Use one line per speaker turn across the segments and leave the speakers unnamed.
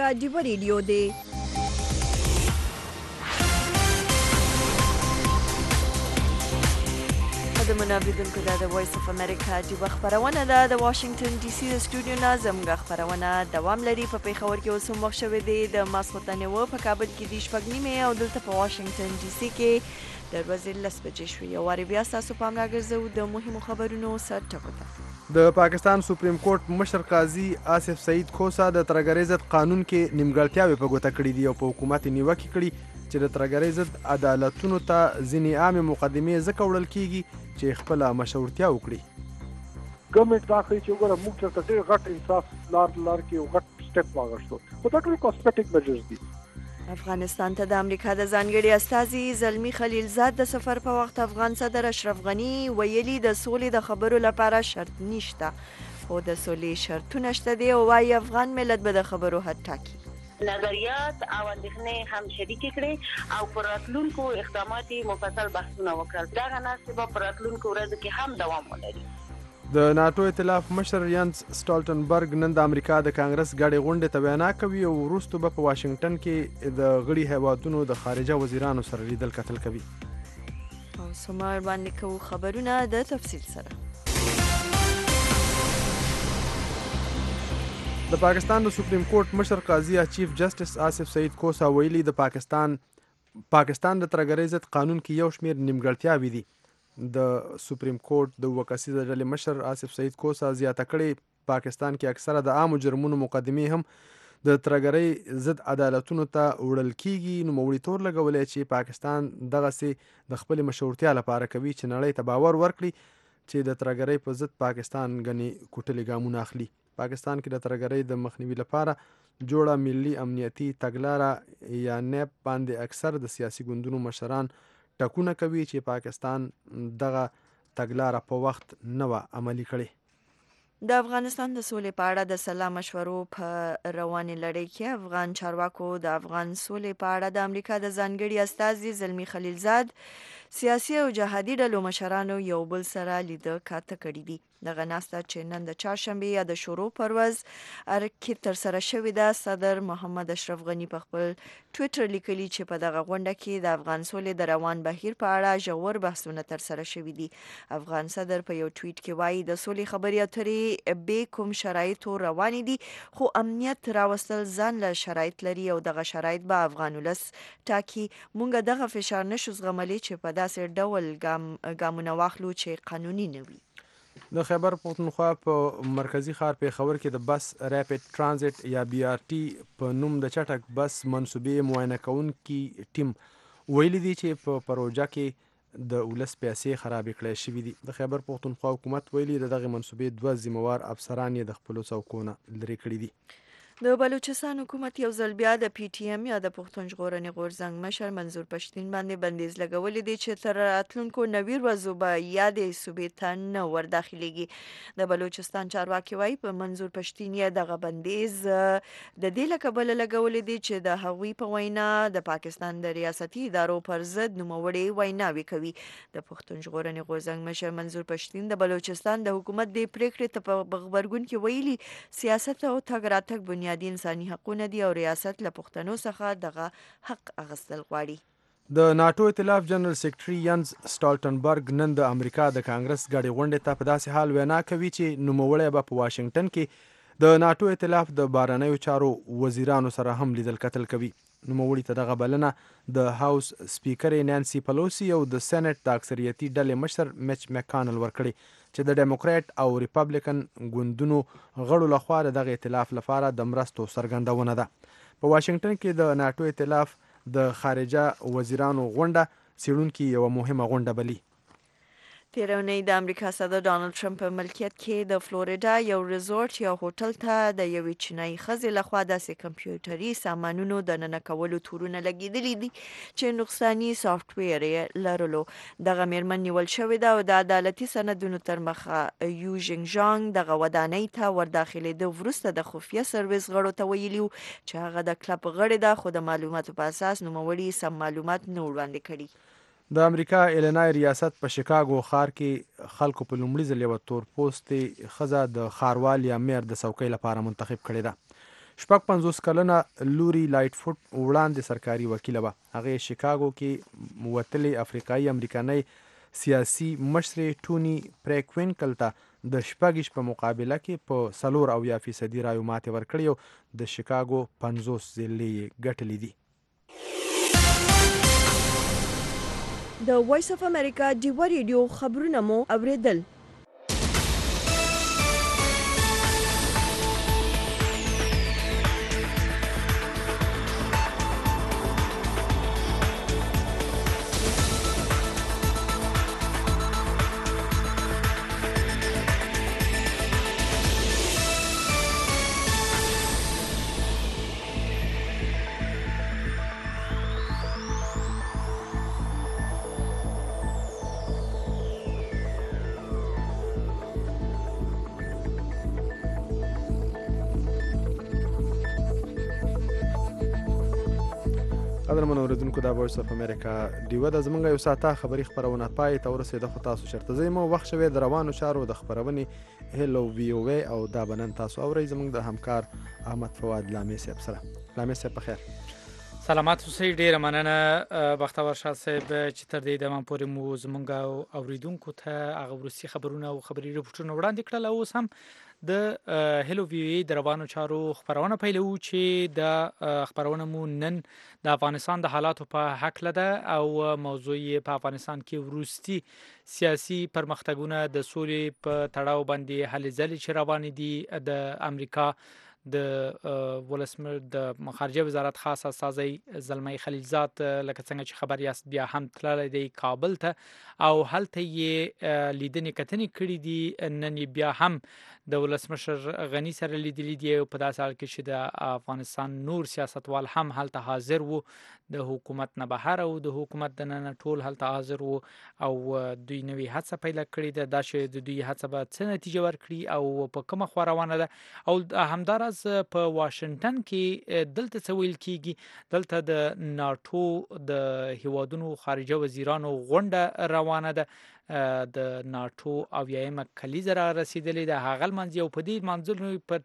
ډیوه ریډیو دی. د منابیدونکو دا د وایس اف امریکا ډیوه خپرونه ده. د واشنگټن ډي سي د سټوډیو نه زموږ خپرونه دوام لري. په پیښور کې اوس هم وخت شوی دی د ماسخوتن اوه، په کابل کې د 8:30 او دلته په واشنگټن ډي سي کې د ورځې 10 بجې شوې. یو وارې بیا ستاسو پام راګرځوو د مهمو خبرونو سر ټکو ته.
د پاکستان سپریم کورټ مشر قاضي آصف سعید کوسا د ترهګرۍ ضد قانون کې نیمګړتیاوې په ګوته کړي دي او په حکومت یې نیوکې کړي چې د ترهګرۍ ضد عدالتونو ته ځینې عامې مقدمې ځکه وړل کیږي چې خپله مشورتیا وکړي.
ګورنمنټ دا کوي چې وګوره موږ چېرته ډېر غټ انصاف لار کې یو غټ سټپ واخیستو، خو دا ټول کاسمیټک میجرز دي.
افغانستان ته د امریکا د ځانګړي استازي زلمی خلیلزاد د سفر په وخت افغان صدر اشرف غني ویلي د سولې د خبرو لپاره شرط نشته، خو د سولې شرطونه شته دي او وايي افغان ملت به د خبرو حد ټاکي.
نظریات او اندېښنې هم شریکې کړې او پر راتلونکو اقداماتو مفصل بحثونه وکړل. دغه ناستې به پر راتلونکو ورځو کې هم دوام ولري.
د ناتو ائتلاف مشر ینس سټالټنبرګ نن د امریکا د کانګرس ګډې غونډې ته وینا کوي او وروسته به په واشنګټن کې د غړي هیوادونو د خارجه وزیرانو سره لیدل کتل کوي.
او سمار باندې کوو خبرونه د تفصیل سره.
د پاکستان د سپریم کورټ مشر قاضي چیف جسټس آصف سعید کوسا ویلي د پاکستان د ترهګرۍ ضد قانون کې یو شمېر نیمګړتیاوې دي. د سپریم کورټ د اووه کسیزه ډلې مشر آصف سعید کوسا زیاته کړې پاکستان کې اکثره د عامو جرمونو مقدمې هم د ترهګرۍ ضد عدالتونو ته وړل کیږي. نوموړي تور لګولی چې پاکستان دغسې د خپلې مشورتیا لپاره کوي چې نړۍ ته باور ورکړي چې د ترهګرۍ په ضد پاکستان ګنې کوټلې ګامونه اخلي. پاکستان کې د ترهګرۍ د مخنیوي لپاره جوړه ملي امنیتي تګلاره یا نیب باندې اکثر د سیاسي ګوندونو مشران ټکونه کوي چې پاکستان دغه تګلاره په وخت نه وه عملي کړې.
د افغانستان د سولې په اړه د سلا مشورو په روانې لړۍ کې افغان چارواکو د افغان سولې په اړه د امریکا د ځانګړي استازي زلمی خلیلزاد سیاسي او جهادي ډلو مشرانو یو بل سره لیده کاته کړي دي. دغه ناسته چې نن د چهارشنبې یا د شروع پر ورځ کې ترسره شوې ده. صدر محمد اشرف غني په خپل ټویټر لیکلي چې په دغه غونډه کې د افغان سولې د روان بهیر په اړه ژور بحثونه ترسره شوي دي. افغان صدر په یو ټویټ کې وایي د سولې خبرې اترې به کوم شرایطو روانې دي، خو امنیت راوستل ځان له شرایط لري او دغه شرایط به افغان ولس ټاکي. مونږ دغه فشار نشو زغملی چې په داسې ډول ګامونه واخلو چې قانوني نه وي.
د خیبر پختونخوا په مرکزی ښار پیښور کې د بس ریپډ ترانزیت یا BRT په نوم د چټک بس منصوبې معاینه کوونکي ټیم ویلي دي چې په پروژه کې د ولس پیسې خرابې کړای شوي دي. د خیبر پختونخوا حکومت ویلي د دغه منصوبې 2 ذمہوار افسران یې د خپلو څوکو نه لرې کړي دي.
د بلوچستان حکومت یو ځل بیا د PTM یا د پښتون ژغورنې غورځنګ مشر منظور پښتین باندې بندیز لګولې دي چې تر راتلونکو 90 ورځو به یادې صوبې ته نه ورداخلېږي. د بلوچستان چارواکي وایي په منظور پښتین یې دغه بندیز د دې له کبله لګولې دي چې د هغوی په وینا د پاکستان د ریاستي ادارو پر ضد نوموړې ویناوې کوي. د پښتون ژغورنې غورځنګ مشر منظور پښتین د بلوچستان د حکومت د پریکړې ته په غبرګون کې ویلي سیاست او تګ راتګ بنیادي انساني حقونه دي او ریاست له پښتنو څخه دغه حق اخیستل غواړي.
د ناتو ائتلاف جنرال سیکرټري ینس سټالټنبرګ نن د امریکا د کانګرس ګډې غونډې ته په داسې حال وینا کوي چې نوموړی به په واشنګټن کې د ناتو ائتلاف د بهرنیو چارو وزیرانو سره هم لیدل کتل کوي. نوموړي ته دغه بلنه د هاوس سپیکرې نانسي پلوسی او د سېنات د اکثریتي ډلې مشر میچ مکانل ورکړي چې د ډیموکرات او ریپبلیکن ګوندونو غړو لخوا دغه ائتلاف لپاره د مرستو څرګندونه ده. په واشنګټن کې د ناتو ائتلاف د خارجه وزیرانو غونډه څیړونکي یوه مهمه غونډه بلي.
تېره اونۍ د امریکا صدر ډانلډ ټرمپ په ملکیت کې د فلوریډا یو ریزورټ یا هوټل ته د یوې چینایي ښځې لخوا داسې کمپیوټري سامانونو د ننه کولو تورونه لګېدلي دي چې نقصاني سافټویر یې لرلو. دغه میرمن نیول شوې ده او د عدالتي سندونو تر مخه یو ژینګ دغه ودانۍ ته ورداخلېده وروسته د خفیه سرویس غړو ته ویلي چې هغه د کلب غړې ده، خو د معلوماتو په اساس نوموړي سم معلومات نه وړاندې کړي.
د امریکا ایلینای ریاست په شیکاګو ښار کې خلکو په لومړي ځل یوه تور پوستې ښځه د ښاروال یا میر د څوکۍ لپاره منتخب کړې ده. 50 کلنه لوري لایټ فوټ وړاندې سرکاري وکیله وه. هغې شیکاګو کې وتلې افریقایي امریکایي سیاسي مشر ټوني پریکوینکل ته د 6 په مقابله کې په 4.7% رایو ماتې ورکړې او د شیکاګو 50 ضلعې یې ګټلې دي.
د وایس اف امریکا ډیوه ریډیو خبرونه مو اوریدل.
قدرمن اوریدونکو دا وایس اف امریکا ډیوه د زمونږ یو ساعته خبري خبرونه پای ته ورسېده، خو تاسو چېرته ځئ مو وخت شوی د روانو چارو د خپرونې هیلو وی او ای او دا بنن تاسو اورئ زمونږ د همکار احمد فواد لامي صاحب سره. لامي صاحب په خیر.
سلامات اوسئ، ډیره مننه بختور شاه صاحب چې تر دې دمه پورې مو زمونږ اوریدونکو ته هغه وروستي خبرونه او خبري رپورټونه وړاندې کړل. اوس هم د هیلو وی ای د روانو چارو خبرونه پیلو چې د خبرونه مو نن د افغانستان د حالاتو په حق لده او موضوع په افغانستان کې وروستي سیاسي پرمختګونه د سولې په تړاو باندې هلې ځلې چې روان دي. د امریکا د ولسمشر د خارجه وزارت خاص استازی زلمی خلیلزاد لکه څنګه چې خبر یاست بیا هم تللی دی کابل ته او هلته یې لیدنې کتنې کړي دي. نن بیا هم د ولسمشر غنی سره لیدلی دی او په داسې حال کې چې د افغانستان نور سیاستوال هم هلته حاضر وو، د حکومت نه بهر او د حکومت د نن ټول هلته حاضر وو او دوی نوې هڅه پیدا کړې ده دا چې د دوی هڅه به څه نتیجه ورکړي او په کومه خوا روانه ده. او همداراز په واشنگټن کې دلته څه ویل کیږي، دلته د ناټو د هیوادونو خارجه وزیرانو غونډه روانه ده. د ناټو اویایم کلیزه را رسیدلې ده، هغه لمانځي او په دې منځلو په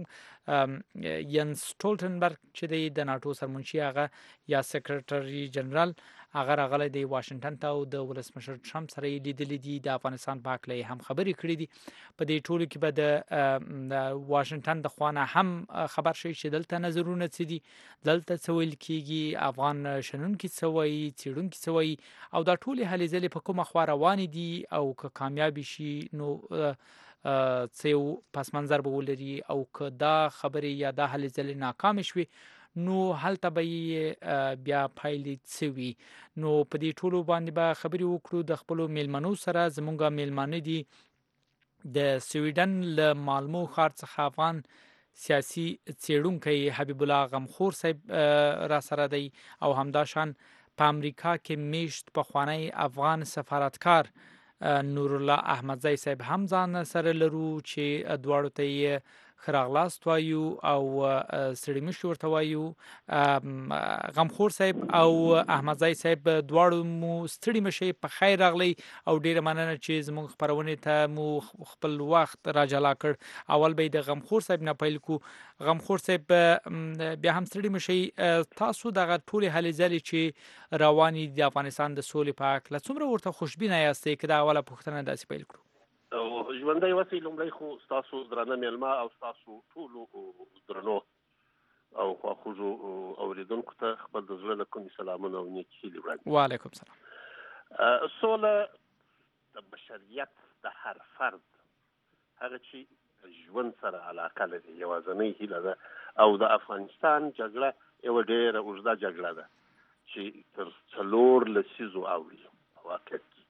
ترڅنګ ینس سټولټنبرګ چې د ناټو سرمنشي هغه یا سیکریټري جنرال هغه راغلی دی واشنگټن ته او د ولسمشر ټرمپ سره یې لیدلی دي، د افغانستان په هکله هم خبرې کړې دي. په دې ټولو کې به د واشنگټن د خوا نه هم خبر شي چې دلته نظرونه څه دي، دلته څه ویل کیږي، افغان شنونکي څه وایي، څېړونکي څه وایي او دا ټولې هلې ځلې په کومه خوا روانې دي او که کامیابې شي نو څه یو پس منظر به ولري او که دا خبرې یا دا هلې ځلې ناکامې شوې نو هلته به یې بیا پایلې څه وي. نو په دې ټولو باندې به خبرې وکړو د خپلو میلمنو سره. زمونږ میلمانه دي د سویډن له مالمو ښار څخه افغان سیاسي څېړونکی حبیب الله غمخور صاحب را سره دی او همداشان په امریکا کې میشت پخوانی افغان سفارتکار نور الله احمدزی صاحب هم ځان سره لرو چې دواړو ته یې ښه راغلاست وایو او ستړي مه شئ ورته وایو. غمخور صاحب او احمدزی صاحب دواړو مو ستړي مه شئ، په خیر راغلی او ډیره مننه چې زموږ خپرونې ته مو خپل وخت را جلا کړ. اول به د غمخور صاحب نه پیل کو. غمخور صاحب بیا هم ستړي مه شئ، تاسو دغه ټولې هلې ځلې چې روانې دي د افغانستان د سولې په هکله څومره ورته خوشبینه یاستئ که دا اوله پوښتنه داسې پیل کړو؟
ژوندی اوسئ. لومړی خو ستاسو درانه میلمه او ستاسو ټولو درنو او خواخوږو اوریدونکو ته خپل د زړه له کومې سلامونه او نیکې هیلې وړاندې.
وعلیکم سلام.
سوله د بشریت د هر فرد هغه چې ژوند سره علاقه لري یوازینۍ هیله ده او د افغانستان جګړه یوه ډېره اوږده جګړه ده چې تر 4 لسیزو اوړي. په واقعیت کې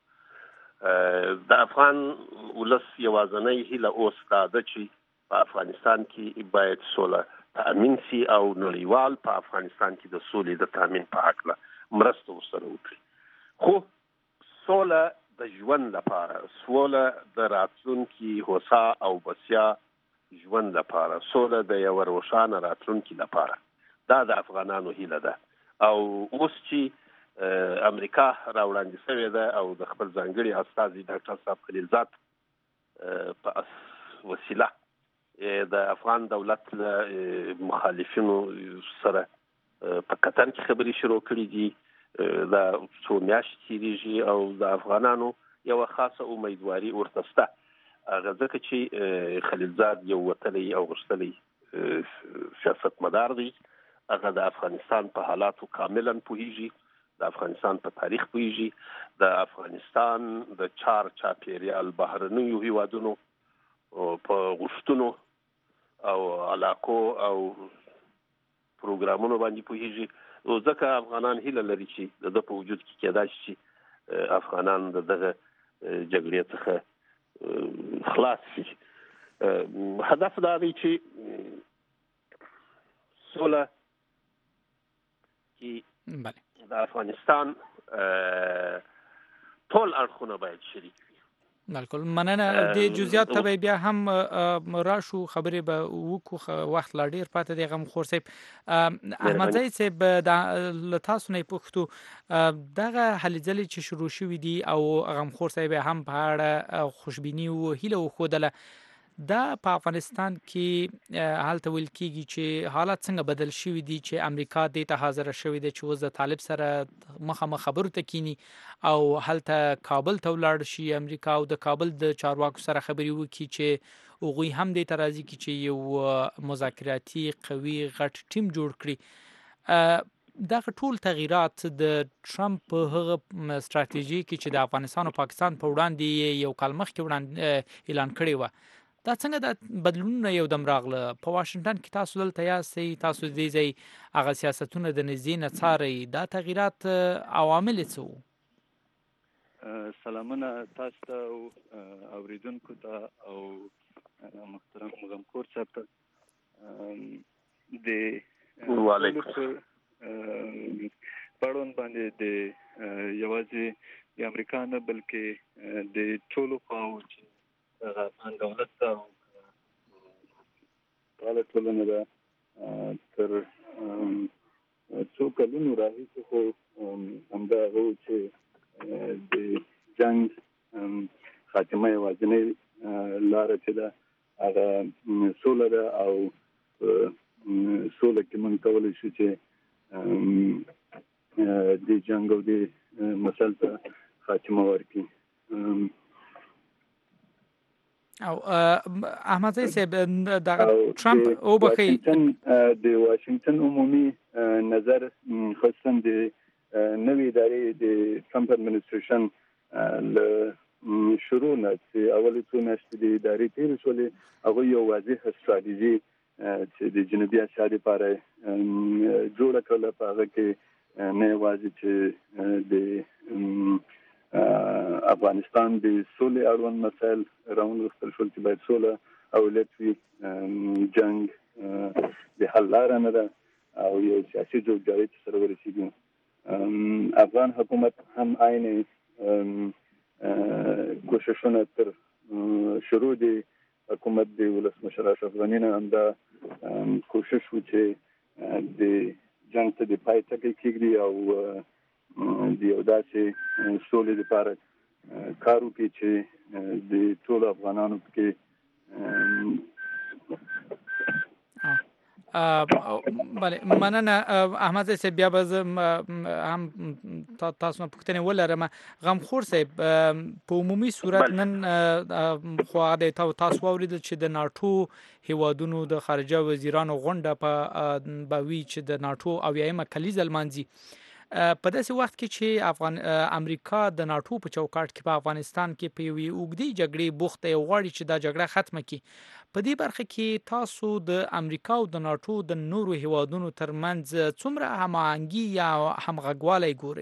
د افغان ولس یوازینۍ هیله اوس دا ده چې په افغانستان کې باید سوله تأمین سي او نړیوال په افغانستان کې د سولې د تأمین په هکله مرسته ورسره وکړي. خو سوله د ژوند لپاره، سوله د راتلونکي هوسا او بسیا ژوند لپاره، سوله د یو روښانه راتلونکي لپاره دا د افغانانو هیله ده. او اوس چې امریکا را وړاندې شوې ده او د خپل ځانګړي استازي ډاکټر صاحب خلیلزاد په وسیله د افغان دولت له مخالفینو سره په قطر کې خبرې شروع کړې دي دا څو میاشتې تیریږي او د افغانانو یو خاصه امیدواري ورته شته هغه ځکه چې خلیلزاد یو وتلی او غښتلی سیاستمدار دی هغه د افغانستان په حالاتو کاملا پوهیږي د افغانستان په تاریخ پوهیږي د افغانستان د چاپیریال بهرنیو هیوادونو په غوښتنو او علاقو او پروګرامونو باندې پوهیږي او ځکه افغانان هیله لري چې د په وجود کې کېدای شي افغانان دغه جګړې څخه خلاص شي هدف دا دی چې سوله کې
بله
د افغانستان ټول اړخونه باید شریک وي.
بالکل مننه د جزئیات ته بیا هم راشو خبرې به وکړو وخت لا ډیر پاتې دی غم خور صاحب احمد زید صاحب د تاسو نه پوښتو دغه هلې ځلې چې شروع شوې دي او غم خور صاحب هم په اړه خوشبینی او هیله وښودله دا په افغانستان کې حالت ویل کېږي چې حالات څنګه بدل شوي دي چې امریکا دې ته حاضر شوی دی چې اوس د طالب سره مخامخ خبرو ته کینی او هلته کابل ته ولاړ شي امریکا او د کابل د چارواکو سره خبرې وکړي چې هغوی هم دې ته راځي چې یو مذاکراتي قوي غټ ټیم جوړ کړي دغه ټول تغییرات د ټرمپ په هغه ستراتیژي کې چې د افغانستان او پاکستان په وړاندې یو کال مخکې وړاندې اعلان کړی و دا څنګه د بدلونونه یو دم راغله په واشنگټن کې تاسو دلته یاستئ تاسو دې ځای هغه سیاستونه د نږدې نه څارئ دا تغییرات عوامل څه وو؟
سلامونه تاسو ته اوریدونکو ته او محترم غمخور صاحب ته د
وعلیکم
پړون باندې د یوازې د امریکا نه بلکې د ټولو خواو چې افغان دولت ته فعاله ټولنه ده تر څو کلونو راهیسې خو همدا هو چې د جنګ خاتمه یوازینۍ لاره چې ده هغه سوله ده او سوله کې موږ کولی شو چې د جنګ او د مسل ته خاتمه ورکړي
او احمد زید صاحب د ټرمپ او بخي
د واشنگټن عمومي نظر خاصه د نوې ادارې د ټرمپ اډمنسټریشن له شروع نه چې اول څو میاشتې د ادارې تیر شولې هغه یو واضح ستراتیژي چې د جنوبي اسیا لپاره جوړ کړل په هغه کې نه یوازې چې د افغانستان د سولې اړوند مسایل راونغښتل شول چې باید سوله او لټوي جنگ د حل لاره نه ده او یو سیاسي جوړجاړی سره ورسېږي افغان حکومت هم عین کوششونه تر شروع د حکومت د ولسمشر اشرف غني نه هم دا کوشش و چې د جنگ ته د پای ټکی کېږدي او د یو داسې سولې لپاره کار وکړي چې د ټولو افغانانو پکې
بله مننه احمد صاحب بیا به هم تاسو نه پوښتنه ولرم غمخور صاحب په عمومي صورت نن خو د تاسو اوریدل چې د ناتو هیوادونو د خارجه وزیرانو غونډه په بوي چې د ناتو اویایمه کلیزه لمانځي په داسې وخت کې چې امریکا د ناتو په چوکاټ کې په افغانستان کې په یوې اوږدې جګړې بوخته یو غواړي چې دا جګړه ختمه کړي په دې برخه کې تاسو د امریکا او د ناتو د نورو هیوادونو ترمنځ څومره هماهنګي یا همغږوالی ګورئ؟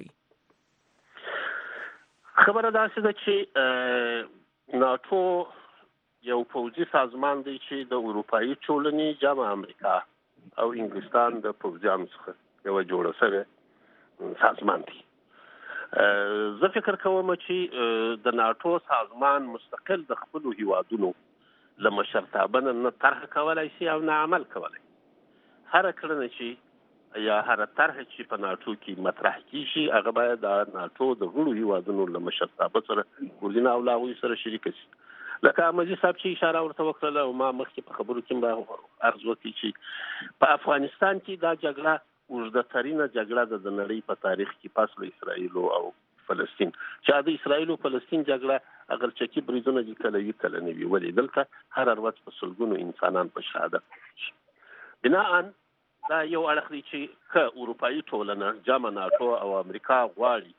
خبره داسې ده چې ناتو یو پوځي سازمان دی چې د اروپایي ټولنې جمع امریکا او انګلستان د پوځیانو څخه یوه جوړه شوې سازمان دی. زه فکر کوم چې د ناتو سازمان مستقل د خپلو هیوادونو له مشرتابه نه طرح کولی شي او نه عمل کولی. هره کړنه چې یا هره طرح چې په ناتو کې مطرح کیږي هغه باید د ناتو د غړو هیوادونو له مشرتابه سره ګولینه او له هغوی سره شریکه شي. لکه احمدي صاحب چې اشاره ورته وکړله او ما مخکې په خبرو کې به عرض وکړي چې په افغانستان کې دا جګړه اوږده ترینه جګړه د نړۍ په تاریخ کې پس له اسرائیل او فلسطین چې د اسرائیل او فلسطین جګړه اگر چکی بریدونه دي کله یو کله نه وی ولې دلته هر ورځ په سلګونو انسانان په شهادت بناء دا یو اړخ دی چې که اروپایي ټولنه جامه ناتو او امریکا غواړي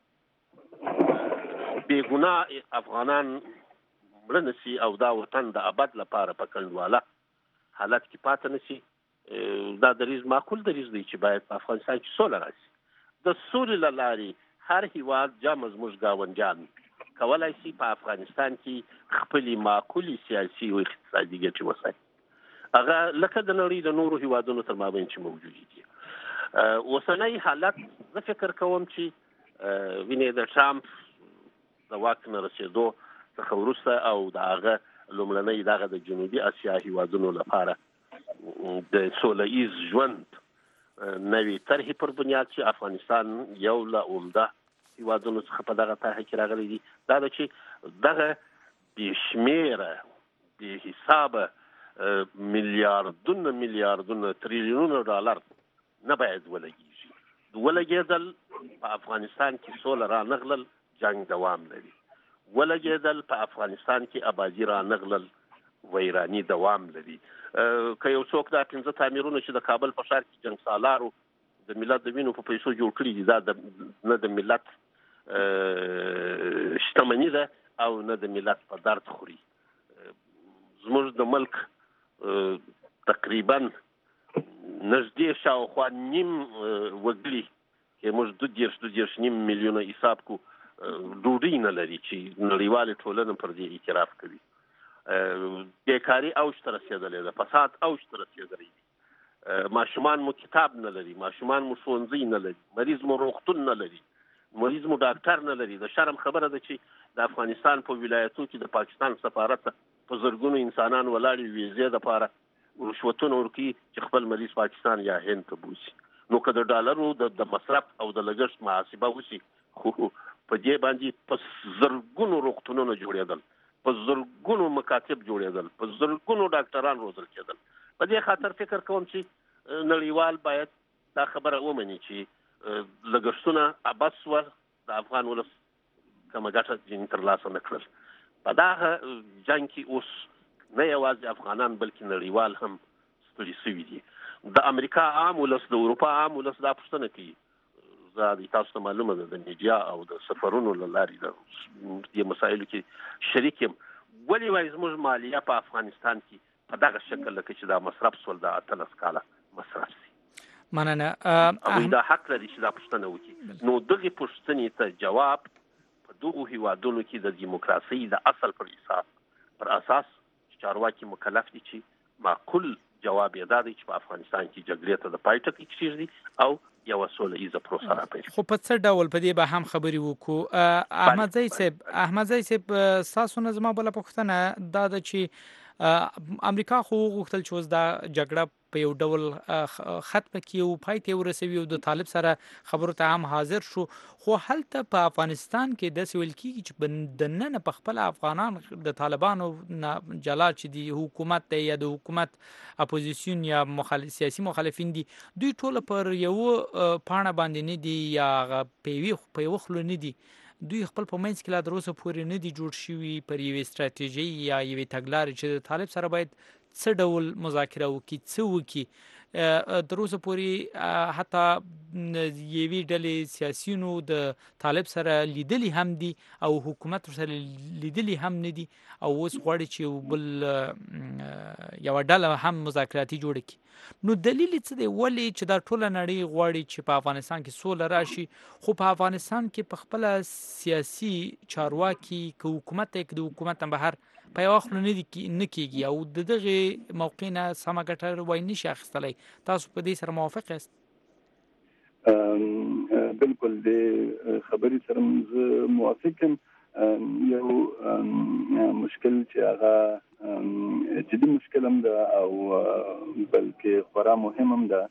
چې بیګناه افغانان مړه نشي او دا وطن د ابد لپاره په کنډواله حالت کې پاتې نشي دا دریز معقول دریز دی چې باید په افغانستان کې سوله راشي د سولې له لارې هر هیواد جامه زموږ ګاونډیان کولای شي په افغانستان کې خپلې معقولې سیاسي او اقتصادي ګټې وساتي هغه لکه د نړۍ د نورو هیوادونو تر مابین چې موجود دي اوسنی حالت زه فکر کوم چې وینې د ټرامپ د واک نه رسېدو څخه وروسته او د هغه لومړنۍ دغه د جنوبي اسیا هیوادونو لپاره د سوله ایز ژوند نوې طرحې پر بنیاد چې افغانستان یو له عمده هیوادونو څخه په دغه طرحه کې راغلی دي دا ده چې دغه بې شمېره بې حسابه میلیاردونه تریلیونونه ډالر نه باید ولګېږي ولګېدل په افغانستان کې سوله را نغلل جنگ دوام لري ولګېدل په افغانستان کې آبادي را نغلل ویرانی دوام لري که یو څوک دا 15 تعمیرونه چې د کابل په ښار کې جنګ سالارو د ملت د وینو په پیسو جوړ کړي دي دا نه د ملت شتمني ده او نه د ملت په درد خوري زموږ د ملک تقریبا نږدې شاوخوا نیم وګړي چې موږ 2.5 میلیونه حساب کو ډوډۍ نه لري چې نړیوالې ټولنه پر دې اعتراف کوي بیکاری اوج ته رسېدلې ده فساد اوج ته رسېدلی دي ماشومان مو کتاب نه لري ماشومان مو ښوونځي نه لري مریض مو روغتون نه لري مریض مو ډاکټر نه لري د شرم خبره ده چې د افغانستان په ولایتو کې د پاکستان سفارت په زرګونو انسانان ولاړې ویزې دپاره رشوتونه ورکوي چې خپل مریض پاکستان یا هند ته بوځي نو که د ډالرو د مصرف او د لګښت محاسبه وشي خو په دې باندې په زرګونو روغتونونه جوړېدل په زرګونو مکاتب جوړېدل په زرګونو ډاکټران روزل کېدل په دې خاطر فکر کوم چې نړیوال باید دا خبره ومني چې لګښتونه ابس ور د افغان ولس کومه ګټه ځینې ترلاسه نه کړل په دغه جنګ کې اوس نه یوازې افغانان بلکې نړیوال هم ستړي شوي دي د امریکا عام ولس د اروپا عام ولس دا پوښتنه کوي زه د تاسو ته معلومه ده د میډیا او د سفرونو له لارې د دې مسایلو کې شریک یم ولې وایي زموږ مالیه په افغانستان کې په دغه شکل لکه چې دا مصرف سول د 18 کاله مصرف شي
مننه
هغوی دا حق لري چې دا پوښتنه وکړي نو دغې پوښتنې ته جواب په دغو هیوادونو کې د دیموکراسۍ د اصل پر اساس چارواکي مکلف دي چې معقول جواب یې دا دی چې په افغانستان کې جګړې ته د پای ټکی کېږدي او یو سوله ایزه پروسه راپیل
خو په څه ډول په دې به هم خبرې وکړو احمد زئی صاحب تاسو نه زما بل پوښتنه دا ده چې امریکا خو غوښتل چې اوس دا جګړه په یو ډول ختمه کړي او پای ته ورسوي او د طالب سره خبرو ته هم حاضر شو خو هلته په افغانستان کې د سویل کېږي چې د نن په خپل افغانان د طالبانو جلا چې دی حکومت دی یا د حکومت اپوزیسیون یا سیاسي مخالفین دي دوی ټول پر یو پاڼه باندې نه دي یا په یو خلو نه دي دوی خپل په منځ کې لا تر اوسه پورې نه دي جوړ شوي پر یوې ستراتیژۍ یا یوې تګلارې چې د طالب سره باید څه ډول مذاکره وکړي څه وکړي تر اوسه پورې حتی یوې ډلې سیاسیونو د طالب سره لیدلي هم دي او حکومت سره لیدلي هم نه دي او اوس غواړي چې بل یوه ډله هم مذاکراتي جوړه کړي نو دلیل څه دی ولې چې دا ټوله نړۍ غواړي چې په افغانستان کې سوله راشي خو په افغانستان کې په خپله سیاسي چارواکي که حکومت دی که د حکومت نه بهر په یوه خوله نه کېږي او د دغې موقع نه سمه ګټه وایي نشي اخیستلی تاسو په دې سره موافق یاست
بالکل د خبرې سره زه موافق یم یو مشکل چې هغه جدي مشکل هم ده او بلکې خورا مهم هم ده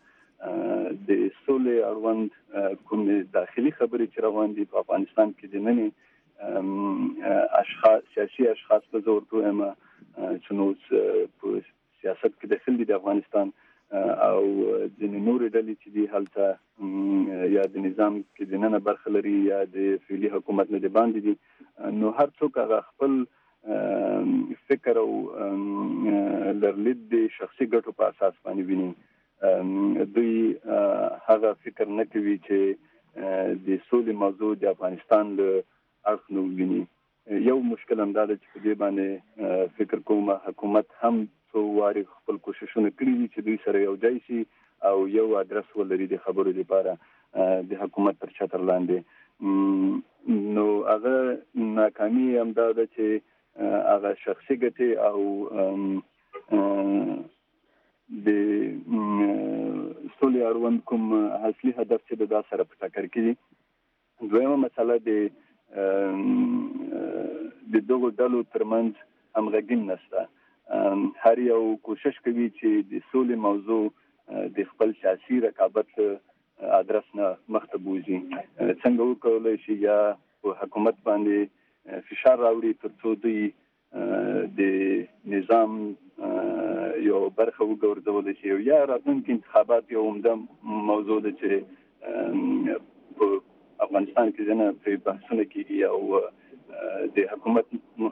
د سولې اړوند کوم داخلي خبرې چې روان دي په افغانستان کې د ننني اشخاص سیاسي اشخاص په زور ته ما چې نو په سیاست کې داخل دي د افغانستان او د نورو ډلې چې دي هلته یا د نظام کې د نن برخه لري یا د فعلي حکومت نه د باندې دي نو هر څوک هغه خپل فکر او لرلید د شخصي ګټو په اساس باندې ویني دوی هغه فکر نه کوي چې د سولې موضوع د افغانستان له اړخ نه ویني یو مشکل هم دا چې په دې باندې فکر کوم حکومت هم څو واري خپل کوششونه کړي دي چې دوی سره یو ځای شي او یو ادرس ولري د خبرو لپاره د حکومت تر چتر لاندې نو هغه ناکامي هم دا ده چې هغه شخصي ګټې او د سولې اړوند کوم اصلي هدف چې د سره په ټکر کې دي دویمه مسله د دغو ډلو ترمنځ همغږي نشته هر یو کوشش کوي چې د سولې موضوع د خپل سیاسي رقابت ادرس نه مخته بوزي څنګه وکولای شي یا په حکومت باندې فشار راوړي ترڅو دوی د نظام یو برخه وګرځول شي یا راتلونکي انتخابات یو عمده موضوع ده چې په افغانستان کې ځنه په بحثونه کې او د حکومت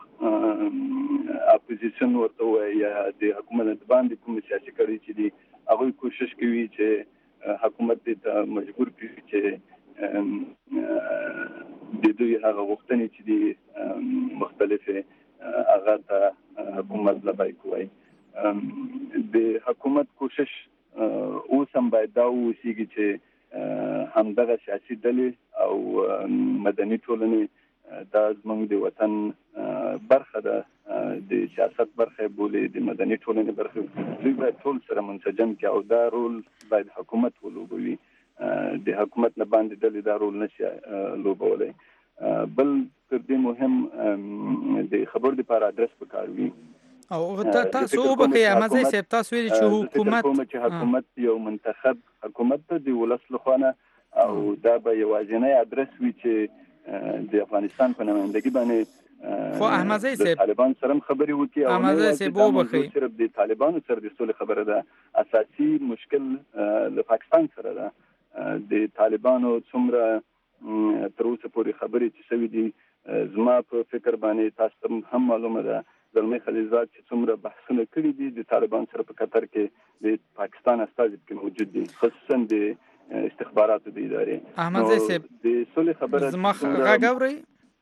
اپوزیشن ورته یا د حکومت باندې کوم سیاسي کړي چې دي هغه کوشش کوي چې حکومت ته مجبور کړي چې د دوی هغه غوښتنې چې دي مختلفه هغه ته حکومت لبای کوي د حکومت کوشش اوس هم باید دا وشيږي چې همدغه سیاسي ډلې او مدني ټولنې دا زموږ د وطن برخه ده د سیاست برخه بولي د مدني ټولنې برخه دوی باید ټول سره منسجم کړي او دا رول باید حکومت ولوبوي د حکومت نه باندې ډلې دا رول نشي لوبولای بل تر دې مهم د خبر لپاره ادرس پکاروي
او تاسو وبکه مزه سپ تاسو ویل چې
حکومت یو منتخب حکومت ته د ولس لخوا او دا به یوازینی ادرس وي چې د افغانستان په نمائندګي باندې
خو احمدزی صاحب
طالبان سره خبري وکي او
احمدزی صاحب وبکه
صرف د طالبانو سره د سولې خبره ده اساسي مشکل د پاکستان سره ده د طالبانو څومره تر اوسه پورې خبرې چې سوي دي زما په فکر باندې تاسو هم معلومه ده زلمی خلیلزاد چې څومره بحثونه کړي دي د طالبان سره په قطر کې د پاکستان استازي کې موجود دي خصوصا د استخباراتو د ادارې
احمدزی صاحب
د سولې خبره
زما غاګوري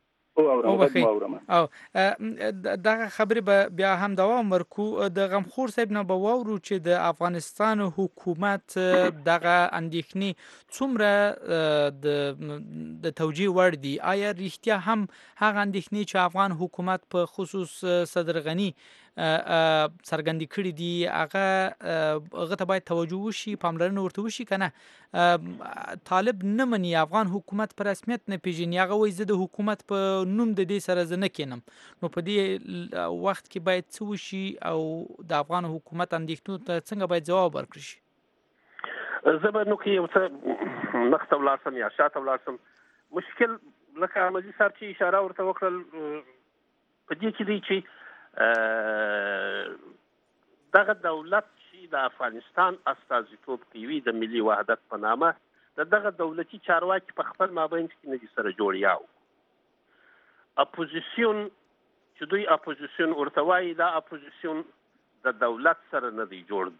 او دغه خبرې به بیا هم دوام ورکو د غمخور صاحب نه به واورو چې د افغانستان حکومت دغه اندېښنې څومره د توجیه وړ دي آیا رښتیا هم هغه اندېښنې چې افغان حکومت په خصوص صدر غنی څرګندې کړې دي هغه ته باید توجه وشي پاملرنه ورته وشي کنه طالب نه مني افغان حکومت په رسمیت نه پیژني هغه وایي زه د حکومت په نوم د دې سره زه نه کینم نو په دې وخت کې باید څه وشي او د افغان حکومت اندېښنو ته څنګه باید جواب ورکړي شي
زه به نو کې یو څه مخته ولاړ یا شاته ولاړ سم مشکل لکه احمدزي صاحب چې اشاره ورته وکړل په دې کې دی چې دغه دولت چې د افغانستان استازیتوب کوي د ملي وحدت په نامه دغه دولتي چارواکي په خپل مابین کې نه دي سره جوړیاو اپوزیسیون چې دوی اپوزیسیون ورته وایي دا اپوزیسیون د دولت سره نه دی جوړ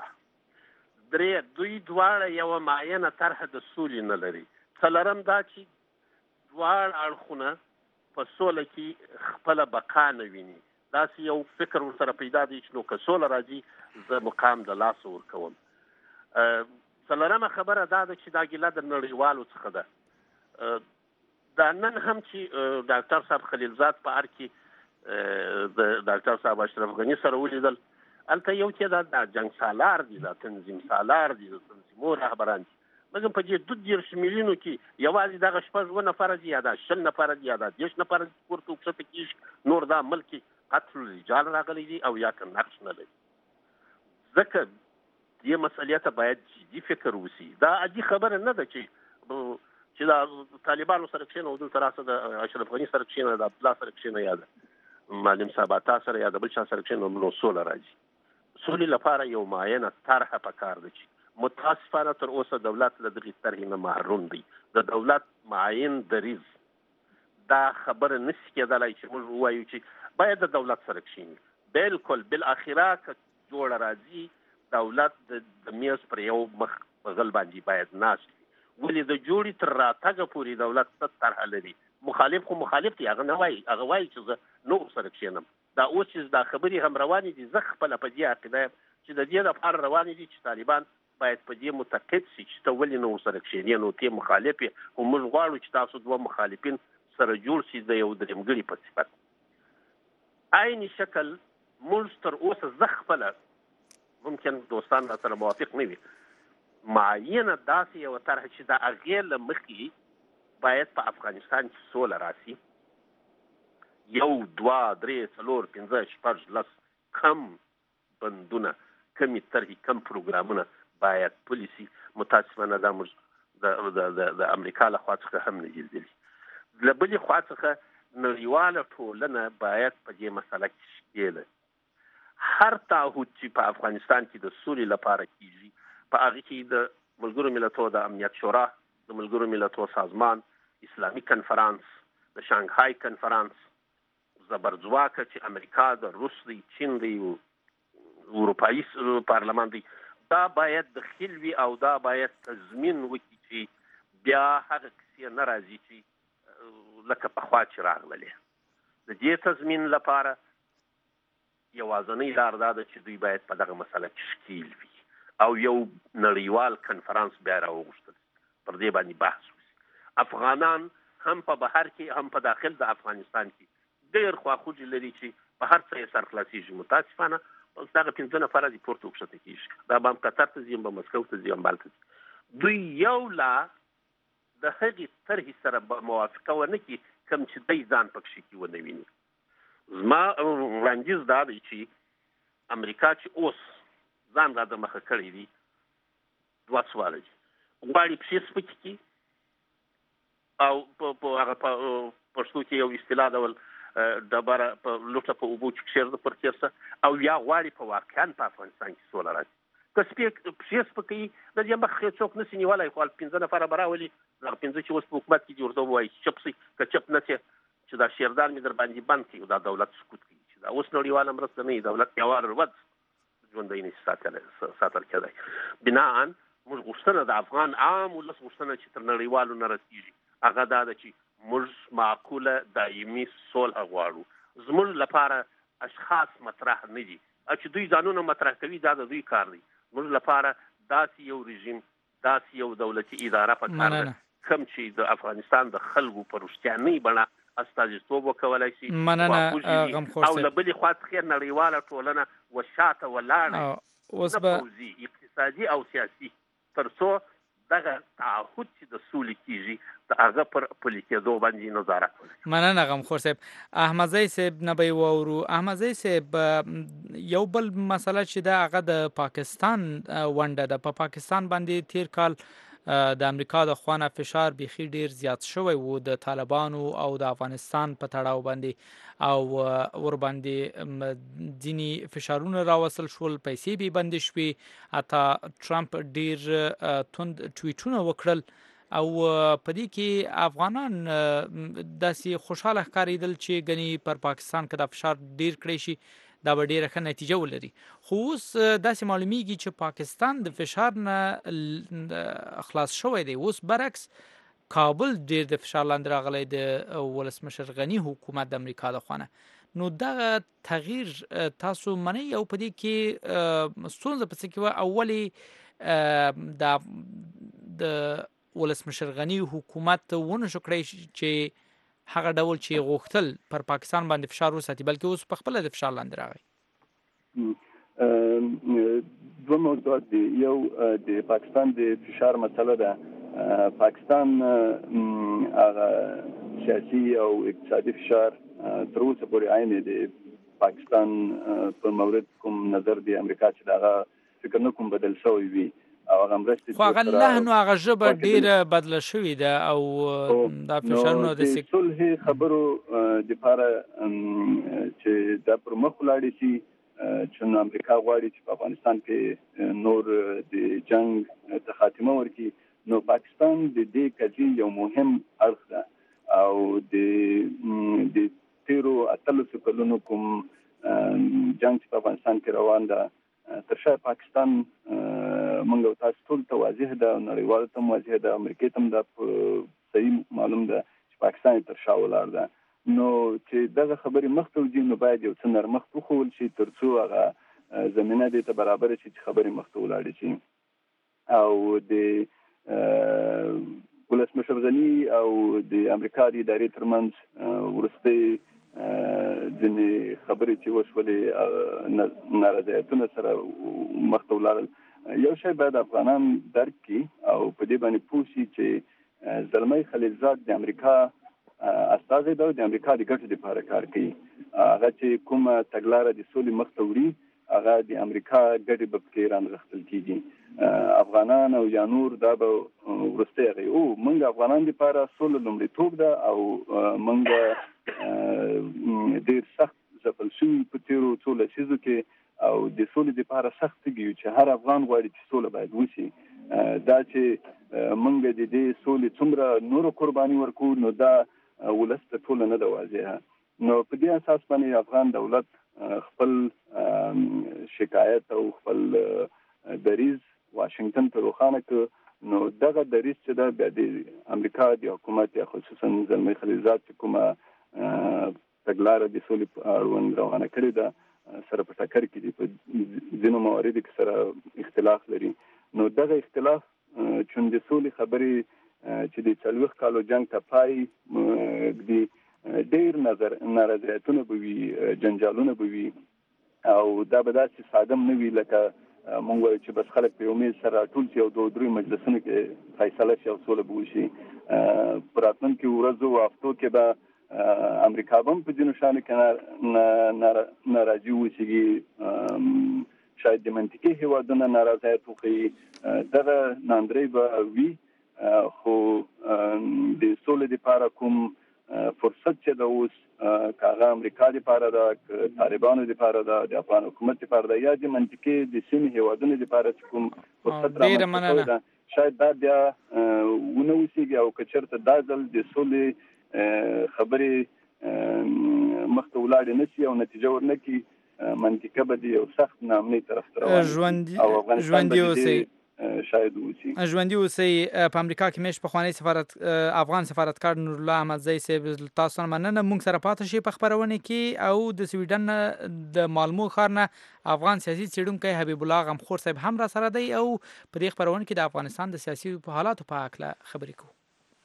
دوی دواړه یو معینه طرح د سولې نه لري څلورم دا چې دواړه اړخونه په سوله کې خپل بقا نه ویني داسې یو فکر ورسره پیدا دی چې نو که سوله راځي زه مقام د لاسه ورکوم څلورمه خبره دا ده چې دا ګیله د نړیوالو څخه ده دا نن هم چې ډاکټر صاحب خلیلزاد په ار کې د ډاکټر صاحب اشرف غنی سره ولیدل هلته یو چې دا جنګ سالار دي دا تنظیم سالار دي د تنظیمو رهبران دي مګر په دې 2 میلیونو کې یوازې دغه 6 نفر دي یا دا 10 نفر دي یا دا 10 نفر ورته وکړه کې نور دا ملک قتل رجال راغلي دي او یا که نقش نه لري ځکه دې مسئلې ته باید جدي فکر وشي دا عادي خبره نه ده چې چې دا طالبانو سره کښېنه او دلته راسه د اشرف غني سره کښېنه د عبدالله سره کښېنه یا د معلم صاحب عطا سره یا د بل چا سره کښېنه نو سوله راځي. سولې لپاره یو معینه طرحه پکار ده چې متاسفانه تر اوسه دولت له دغې طرحې نه محروم دی. د دولت معین دریز دا خبره نشي کېدلی چې موږ ووایو چې باید د دولت سره کښېني. بالکل بالاخره که جوړه راځي دولت د میز پر یو مخ بغل باندې باید ناست وي. ولې د جوړې تر راتګه پورې دولت څه طرحه لري. مخالف خو مخالف دی، هغه نه وایي، هغه وایي چې زه نور سره کښېنم. دا اوس چې دا خبرې هم روانې دي، زه خپله په دې عقیده یم چې د دې لپاره روانې دي چې طالبان باید په دې متقد شي چې ته ولې نه ورسره کښېنې، نو ته مخالف یې، خو موږ غواړو چې تاسو دوه مخالفین سره جوړ شي د یو درېمګړي په صفت. عین شکل موږ تر اوسه زه خپله ممکن دوستان را سره موافق نه وي، معینه داسې یوه طرحه چې د هغې له مخکې باید په افغانستان کې سوله راسي. 1 2 3 4 5 6 10 کم بندونه، کمی طرحې، کم پروګرامونه باید پلي شي. متاسفانه دا موږ د امریکا له خوا څخه هم نه لیدلي. له بلې خوا څخه نړیواله ټولنه باید په دې مسله کې ښکېله. هر تعهد چې په افغانستان کې د سولې لپاره کیږي، په هغې کې د ملګرو ملتونو د امنیت شورا، د ملګرو ملتونو سازمان، اسلامي کنفرانس، د شانګهای کنفرانس، زبرځواکه چې امریکا د روس دی، چین دی، اروپایي پارلمان دی، دا باید دخیل وي او دا باید تضمین وکړي چې بیا هغه کیسې نه راځي چې لکه پخوا چې راغللې. د دې تضمین لپاره یوازینۍ لار دا ده چې دوی باید په دغه مسله کې ښکیل وي او یو نړیوال کنفرانس بیا راوغوښتل پر دې باندې بحث وشي. افغانان هم په بهر کې هم په داخل د افغانستان کې ډېر خواخوږي لري چې په هر څه یې سر خلاصېږي. متاسفانه اوس دغه 5 نفره دي پورته وکښته کېږي، دا به هم قطر ته ځي، هم به مسکو ته ځي، هم هلته ځي. دوی یو لا د هغې طرحې سره به موافقه ونه کړي کوم چې دی ځان پکښې کې ونه ویني. زما وړاندیز دا دی چې امریکا چې اوس ځان را دمخه کړی دي، 2 سواله دي. غواړي پښې سپکې کړي او په هغه پښتو کې یو اصطلاح ډول ډبره په لوټه په اوبو چې کښېږده پر تېر شه، او یا غواړي په واقعا په افغانستان کې سوله راشي. که پښې سپکوي د دې مخ څوک نشي نیولی، خو 5 نفره به راولي، دغه 5 چې اوس په حکومت کې دي ورته ووایي چې چپ شئ، که چپ نه شي چې دا شیردار مې در باندې بند کړي، دا دولت سکوت کوي چې دا اوس نړیواله مرسته نه وي، دولت یوار ود ژوندی نشي ساتل کېدی. بناءً موږ غوښتنه د افغان عام ولس غوښتنه چې تر نړیوالو نه رسېږي هغه دا ده چې موږ معقوله دایمي صلح غواړو. زموږ لپاره اشخاص مطرح نه دي، چې دوی ځانونه مطرح کوي دا د دوی کار دی. موږ لپاره داسې یو رژیم، داسې یو دولتي اداره پکار ده کوم چې د افغانستان د خلکو په رښتیانۍ بڼه استازیتوب وکولی شي.
مننه غمخور
او له بلې خوا څخه نړیواله ټولنه وشاته ولاړه، نه پوځي، اقتصادي او سیاسي، تر څو دغه تعهد چې د سولې کیږي د هغه پر پلي کېدو باندې نظارت وکړي.
مننه غمخور صاحب. احمدزی صاحب نه به واورو. احمدزی صاحب یو بل مسله چې دا هغه د پاکستان ونډه ده. په پاکستان باندې تیر کال د امریکا د خوا نه فشار بیخي ډیر زیات شوی و د طالبانو او د افغانستان په تړاو باندې، او ور باندې ځینی فشارونه راوصل شول، پیسې به بند شوي، حتی ټرمپ ډیر توند ټویټونه وکړل، او په دې کې افغانان داسې خوشاله ښکارېدل چې ګنې پر پاکستان که دا فشار ډیر کړی شي دا به ډیره ښه نتیجه ولري. خو اوس داسې معلومیږي چې پاکستان د فشار نه خلاص شوی دی. اوس برعکس کابل ډیر د فشار لاندې راغلی د ولسمشر غني حکومت د امریکا د خوا نه. نو دغه تغییر تاسو منئ او په دې کې ستونزه په څه کې وه؟ اولې د ولسمشر غني حکومت ونه شو کړی چې هغه ډول چې غوښتل پر پاکستان باندې فشار وساتي، بلکې اوس په خپله د فشار لاندې راغی.
2 موضوعات دي. یو د پاکستان د فشار مسله ده. پاکستان هغه سیاسي او اقتصادي فشار تر اوسه پورې عین د پاکستان په مورد کوم نظر دی امریکا چې دغه فکر نه کوم بدل شوی وي. او هغه مرستې
خو هغه لحن او هغه ژبه ډېره بدله شوې ده او دا فشارونه د
صلح خبرو د لپاره چې دا پر مخ ولاړ شي چې امریکا غواړي چې په افغانستان کې نور د جنگ ته خاتمه ورکړي، نو پاکستان د دې قضیې یو مهم اړخ ده او د تیرو اتلسو کلونو کوم جنگ چې په افغانستان کې روان ده تر شا پاکستان موږ تاسو ټول ته واضح ده، نړیوالو ته واضح ده، امریکا ته دا صحیح معلوم ده چې پاکستان تر شا ولاړ ده. نو چې دغه خبرې مخته وځي نو باید یو څه نرمښت وښول شي ترڅو هغه زمینه دې ته برابر شي چې خبرې مخته ولاړې شي. او د ولسمشر غني او د امریکا د ادارې ترمنځ وروستۍ ځینې خبرې چې وشولې نارضایتونه سره مخته ولاړل، یو شی باید افغانان درک کړي او په دې باندې پوه شي چې زلمی خلیلزاد د امریکا استازی دی، د امریکا د ګټو لپاره کار کوي. هغه چې کومه تګلاره د سولې مخته وړي هغه د امریکا ګټې به پکې رانغښتل کېږي. افغانان او یا نور دا به وروستی هغې موږ افغانان لپاره سوله لومړیتوب ده او موږ ډېر سخت ځپل شوي په تېرو څو لسیزو کې او د سولې لپاره سخت تږي چې هر افغان غواړي چې سوله باید وشي. دا چې موږ د دې سولې څومره نورو قرباني ورکو نو دا ولس ته ټوله نه ده واضحه. نو په دې اساس باندې افغان دولت خپل شکایت او خپل دریځ واشنگټن ته روښانه کړ. نو دغه دریځ چې دا بیا د امریکا د حکومت یا خصوصا زلمی خلیلزاد چې کومه تګلاره د سولې په اړوند روانه کړې ده سره په ټکر کې دي، په ځینو مواردو کې سره اختلاف لري. نو دغه اختلاف چې د سولې خبرې چې د 40 کالو جنگ ته پای ږدي، ډېر نارضایتونه به وي، جنجالونه به وي او دا به داسې ساده نه وي لکه مونږ وایو چې بس خلک په یو میز سره ټول شي او دوه درې مجلسونو کې فیصله شي او سوله به وشي. په راتلونکو ورځو او هفتو کې به امریکا هم په ځینو شیانو کې ناراضي وشي، شاید د منطقي هیوادونه نارضایت وښیي. دغه ناندرۍ به وي، خو د سولې لپاره کوم فرصت چې ده اوس که هغه امریکا لپاره ده، که طالبانو لپاره ده، د افغان حکومت لپاره ده، یا د منطقي د سیمې هیوادونو لپاره چې کوم فرصت رامنځته شوی ده، شاید دا بیا ونه اوسېږي او که چېرته دا ځل د سولې خبرې مخته ولاړې نه شي او نتیجه ورنه کړي، منطقه به د یو سخت ناامنۍ طرف ته روان شي او افغانستان به شاید اوسي.
ژوندي اوسئ. په امریکا کې مېشت پخوانی افغان سفارتکار نور الله احمدزی صاحب تاسو نه مننه. موږ سره پاتې شئ په خپرونه کې. او د سویډن د مالمو ښار نه افغان سیاسي څېړونکی حبیب الله غمخور صاحب هم را سره دی او په دې خپرونه کې د افغانستان د سیاسي حالاتو په هکله خبرې کوو.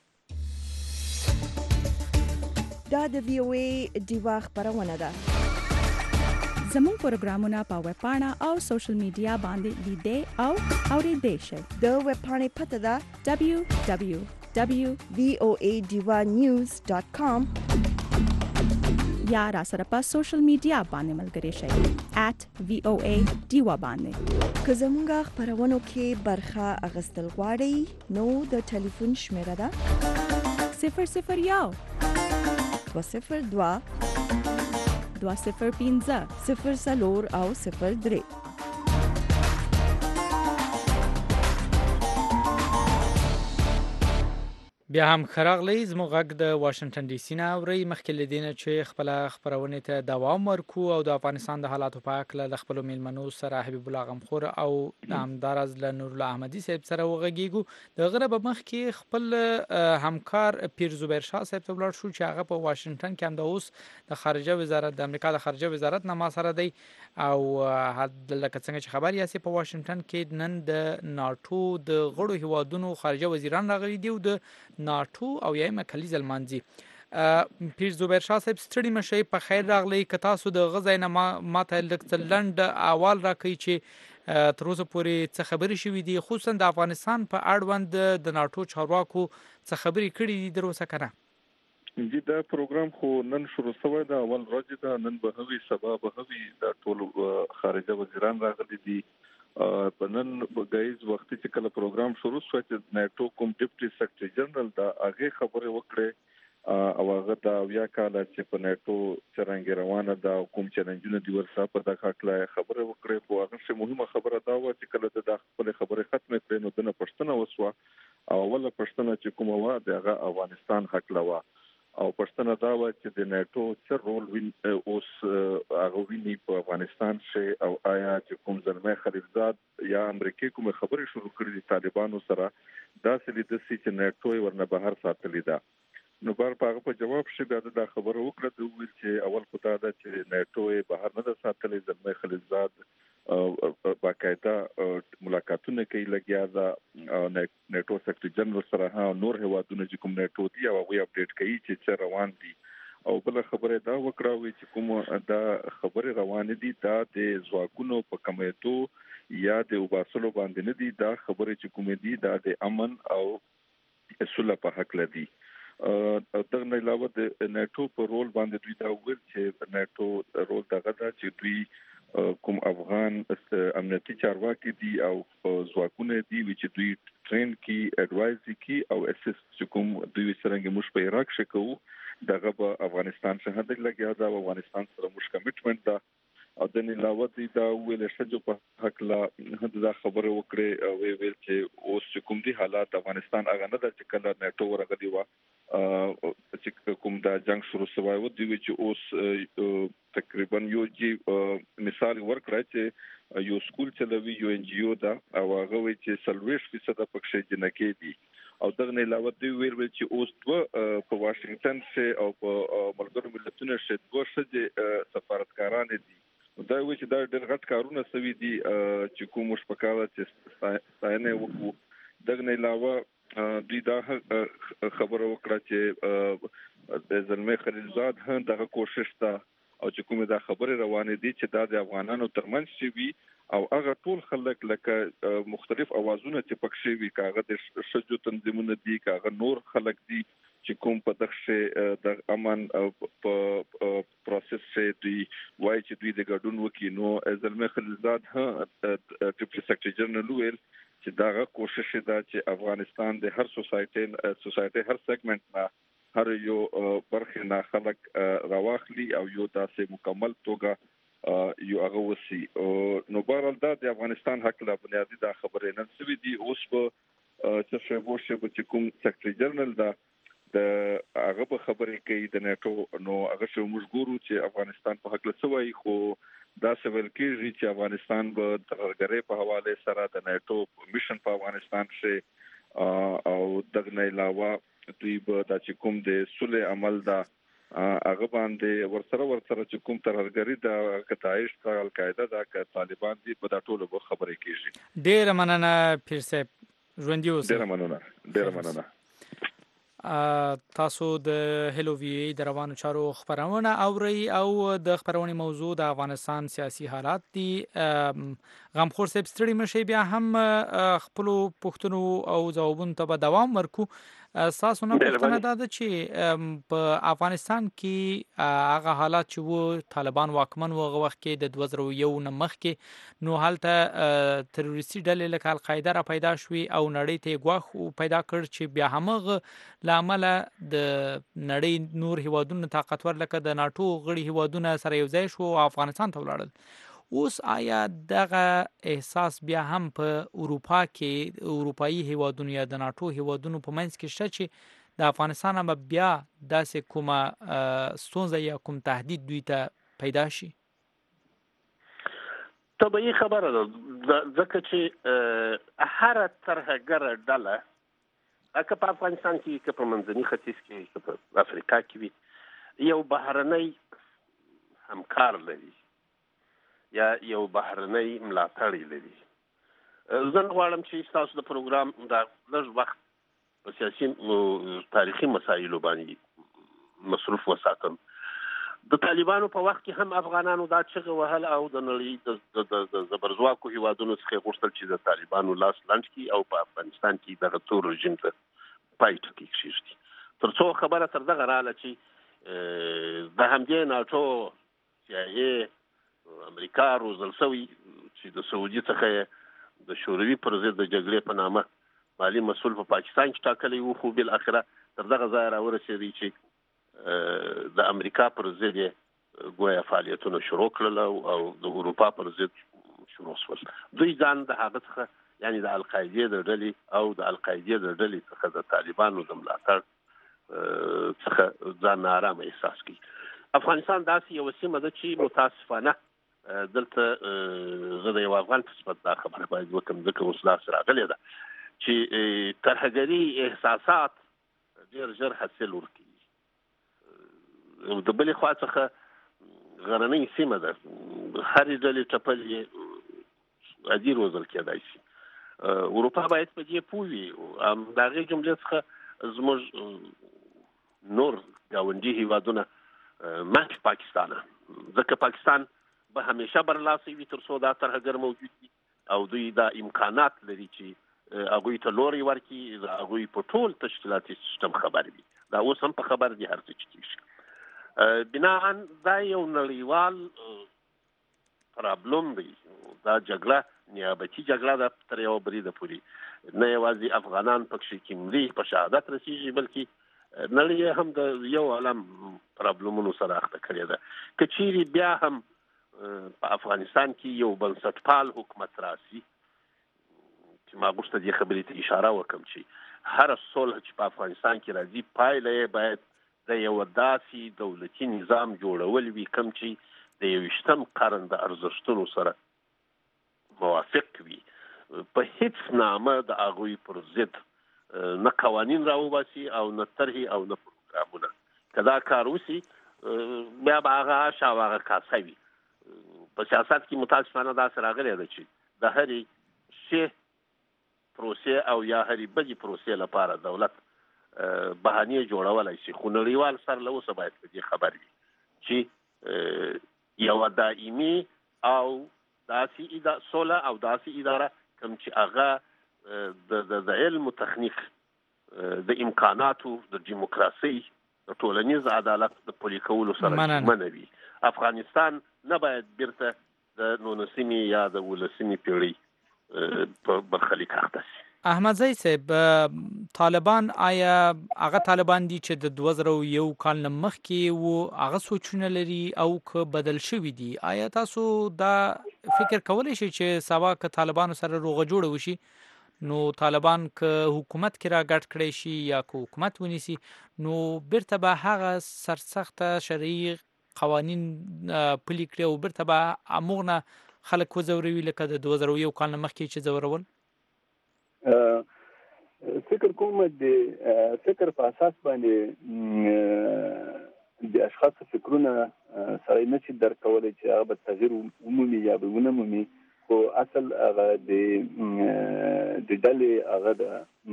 دا د VOA ډیوا خپرونه ده.
زموږ پروګرامونه په ویب پاڼه او سوشل میډیا باندې لیدئ او اورېدئ شئ.
د ویب پاڼې پته ده www.voadivanews.com
یا را سره په سوشل میډیا باندې ملګري شئ @VOA ډیوا باندې.
که زموږ خپرونو کې برخه اخیستل غواړئ نو د ټلیفون شمیره ده
001
202
205
04 او 03.
بیا هم خراغلی زموږ غږ د واشنگټن ډي سي نه اورئ. مخکې له دې نه چې خپله خپرونې ته دوام ورکو او د افغانستان د حالاتو په هکله د خپلو میلمنو سره حبیب الله غمخور او همداراز له نور الله احمدي صاحب سره وغږیږو. د هغه نه به مخکې خپل همکار پیر زبیر شاه صاحب ته ولاړ شو چې هغه په واشنګټن کې همدا اوس د خارجه وزارت د امریکا د خارجه وزارت نه ما سره دی او لکه څنګه چې خبر یاستئ په واشنګټن کې نن د ناټو د غړو هیوادونو خارجه وزیران راغلي دي او د ناټو او یایمه کلیزه لمانځي. پیر زبیر شاه صاحب ستړي مشئ، په خیر راغلی. که تاسو د غزا نه ماته لږ څه لنډ احوال راکړئ چې تر اوسه پورې څه خبرې شوي دي، خصوصا د افغانستان په اړوند د ناټو چارواکو څه خبرې کړي دي تر اوسه که نه؟
جی دا پروګرام خو نن شروع شوی ده، اول ورځ ده، نن به هوي سبا به هوي، دا ټول خارجه وزیران راغلي دي په نن غیز وخت چې کله پروګرام شروع شو چې ناتو کوم ډیپټي سیکریټری جنرال دا هغه خبره وکړه او هغه دا بیا کاله چې په ناتو څنګه روانه دا کوم چیلنجونه دی ورسره په دغه کله خبره وکړه په هغه څه مهمه خبره دا و چې کله د خپل خبره ختمه کړي نو د پښتنه وسوه او ولا پښتنه چې کومه و دغه افغانستان حق لوا او پښتنه دا و چې د ناتو څه رول وین اوس هغه ویني په افغانستان کې او آیا چې کوم زلمه خلیلزاد یا امریکای کوم خبرې شروع کړې دي طالبانو سره دا سلی د سې چې ناتو ورنه بهر ساتلې ده نو بار په جواب شي بیا دا خبره وکړه د ویل چې اول خدای دا چې ناتو بهر نه ساتلې زلمه خلیلزاد باقاعده ملاقاتونه کوي لګیا دا ناتو سیکریټری جنرال سره نور هوادونه چې کوم ناتو دی او وی اپډیټ کوي چې څه روان دي او بل خبره دا وکړه چې کوم دا خبره روان دي دا د ځواکونو په کمیټو یا د وباسلو باندې نه دي دا خبره چې کوم دي دا د امن او صلح په حق لدی دغه نه علاوه د ناتو په رول باندې دوی دا ویل چې ناتو رول دغه دا چې دوی کوم افغان امنیتي چارواکي دي او ځواکونه دي چې دوی ټرین کی اډوایز کی او اسست کوم دوی څنګه موږ په عراق شکو دغه په افغانستان څخه د لګیا دا افغانستان سره موږ کمیټمنت دا او د نه علاوه دي دا ویل شجو په حق لا دا خبره وکړه او ویل چې اوس کوم دي حالات افغانستان هغه نه د چې کله ناتو ورغلی و چې کوم دا جنگ شروع شوی و دی چې اوس تقریبا یو چې مثال ورکړه چې یو سکول چلوي یو ان جی او دا او هغه وی چې 30% پکښې جنکې دي او دغه نه علاوه دی ویل چې اوس په واشنگټن کې او په ملګرو ملتونو کې دوه شته سفارتکاران دي دا وی چې دا ډېر غټ کارونه سوي دي چې کوم مشپکاله چې ستاینه وکړو دغه نه علاوه دوی دا خبره وکړه چې د زلمه خلیلزاد هم دغه کوشش تا او چې کومه دا خبره روانه دي چې دا د افغانانو ترمنځ شي وي او هغه ټول خلک لکه مختلف اوازونه چې پکښې وي کاغه د شجو تنظیمونه دي کاغه نور خلک دي چې کوم په دغه د امن په پروسس کې دوی وایي چې دوی د ګډون وکړي نو زلمه خلیلزاد هم ډیپټي سیکریټری جنرال ویل چې دا کوشش ده چې افغانستان د هر سوسایټي هر سیګمنټ نه هر یو برخه نه خلک راوخلي او یو داسې مکمل توګه یو هغه وسی نو بهرحال دا د افغانستان حق لا بنیادی دا خبره نن سوي دي اوس په چې شوبوشه چې کوم سیکریټری جنرال دا د هغه په خبرې کوي د ناتو نو هغه شو موږ ګورو چې افغانستان په حق لسوي خو دا سوال کېږي چې افغانستان به د غرغرې په حواله سره د ناتو میشن په افغانستان کې او دغه نه علاوه دوی به د کوم د صلح عمل دا هغه باندې ورسره چې کوم ترهګری د کتایش کا القاعده دا ک طالبان دي په دا ټولو به خبرې کېږي
ډیر مننه پیر صاحب ژوندۍ اوسئ
ډیر مننه
تاسو د هلو وی د روانو چارو خبرونه اوري او د خبرونې موضوع د افغانستان سیاسي حالات دي غمخور صاحب ستړي مشي بیا هم خپل پښتنو او ځوابونو ته به دوام ورکو تاسو نه پوښتنه ده چې په افغانستان کې هغه حالات چې وو طالبان واکمن وغه وخت کې د 2001 نه مخکې نو هلته تروریستي ډلې لکه القاعده را پیدا شوې او نړۍ ته غواخ پیدا کړ چې بیا همغه لامل د نړۍ نور هیوادونو طاقتور لکه د ناتو غړي هیوادونو سره یو ځای شو او افغانستان ته ولاړل اوس آیا دغه احساس بیا هم په اروپا کې اروپאי هیوادونو یا د ناتو هیوادونو په منځ کې شته چې د افغانستان بیا داسې کومه ستونزه یا کوم تهدید دوی ته پیدا شي
طبيعي خبره ده ځکه چې هر ترهګر ډله که په افغانستان کې که په منځني ختیځ کې که په افریقا کې وي یو بهرنی همکار لري یا یو بهرنی ملاتړی لري زه غواړم چې تاسو د پروګرام دا لږ وخت په سیاسي تاریخي مسایلو باندې مصروف وساتم د طالبانو په وخت کې هم افغانانو دا چغه وهل او د نړۍ د زبرځواکو هیوادونو څخه غوښتل چې د طالبانو لاس لنډ کړي او په افغانستان کې دغه تور رژیم ته پای ټکی کېږي تر څو خبره تر دغه رااله چې د همدې ناتو CIA امریکا روزل شوی چې د سعودي څخه د شوروي پر ضد د جګړې په نامه مالی مسؤل په پاکستان کې ټاکلی وو، خو بل اخره تر دغه ځای راورسېدی چې د امریکا پر ضد ګویا فعالیتونه شروع کړل او د اروپا پر ضد شروع شول. دوی ځان د هغه څخه یعنی د القاعده د ډلې او د القاعده د ډلې څخه د طالبانو د ملاتړ څخه ځان نارامه احساس کوي. افغانستان داسې یو سیمه ده چې متاسفانه دلته زه د یو افغان په صفت دا خبره باید وکړم، ځکه اوس داسې راغلې ده چې ترهګري احساسات ډېر ژر حاصل ورکوي. د بلې خوا څخه غرنۍ سیمه ده، هرې ډلې ټپل یې عادي روزل کېدای شي. اروپا باید په دې پوه وي. د هغې جملې څخه زموږ نور ګاونډي هیوادونه مخکې پاکستان، ځکه پاکستان به همیشه برلاسی وي تر څو دا ترهګر موجود وي او دوی دا امکانات لري چې هغوی ته لوري ورکړي، د هغوی په ټول تشکیلاتي سیستم خبر وي. دا اوس هم په خبر دي هر څه چې کېږي. بناهن دا یو نړیوال پرابلم دی. دا جګړه نیابتي جګړه ده تر یوه بریده پورې، نه یوازې افغانان پکښې کې مري په شهادت رسېږي، بلکې نړۍ هم د یو عالم پرابلمونو سره اخته کړې ده. که چیرې بیا هم په افغانستان کې یو بنسټپال حکومت راسي، چې ما غوښته دې خبرې ته اشاره وکړم چې هره صلح چې په افغانستان کې راځي پایله یې باید د یو داسې دولتي نظام جوړول وي کوم چې د 21م قرن د ارزښتونو سره موافق وي. په هیڅ نامه د هغوی پر ضد نه قوانین راوباسي او نه طرحې او نه پروګرامونه. که دا کار وسي بیا به هغه آش او هغه کاسه وي. په سیاست کې متاسفانه داسې راغلی ده چې د هرې ښې پروسې او یا هرې بدې پروسې لپاره دولت بهانې جوړولی شي، خو نړیوال سر له اوسه باید په دې خبر وي چې یوه دائمي او داسې سوله او داسې اداره کوم چې هغه د علم و تخنیک د امکاناتو د دیموکراسۍ د ټولنیز عدالت د پلي کولو سره ژمنه وي. افغانستان نه باید بیرته د 19مې یا د 18مې پیړۍ په برخلیک اخته شي.
احمدزی صاحب، طالبان آیا هغه طالبان دي چې د 2001 کال نه مخکې وو هغه سوچونه لري او که بدل شوي دي؟ آیا تاسو دا فکر کولی شئ چې سبا که طالبانو سره روغه جوړه وشي نو طالبان که حکومت کې را ګډ کړی شي یا که حکومت ونیسي نو بیرته به هغه سرسخته شرعي قوانین پلي کړي او بیرته به همغه خلک وځوروي لکه د 2001 کال نه مخکې چې ځورول؟
فکر کوم د فکر په اساس باندې د اشخاص فکرونه سره نه شي درک کولی چې هغه به تغییر ومومي یا به ونه مومي، خو اصل هغه د ډلې هغه د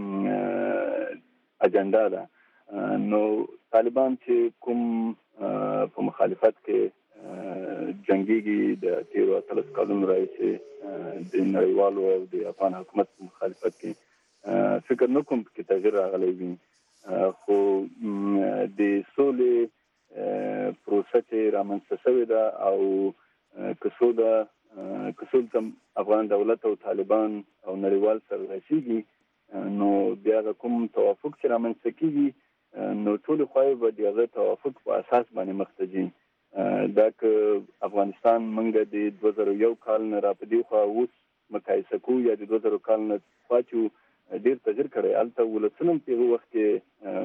اجنډا ده. نو طالبان چې کوم په مخالفت کې جنګيږي د 13 کلونو راهیسې د نړیوالو او د افغان حکومت په مخالفت کې فکر نه کوم چې تغییر راغلی وي، خو د سولې پروسه چې رامنځته شوې ده او که سوله افغان دولت او طالبان او نړیوال سره رسېږي نو بیا کوم توافق چې رامنځته کېږي نو ټول خواهی به د هغه توافق په اساس باندې مخ ته ځي. دا که افغانستان منګه د 2001 کال نه را په دې خوا اوس مقایسه کوو یا د 2000 کال نه خوا چې ډېر تغیر کړی، هلته ولسونه په هغه وخت کې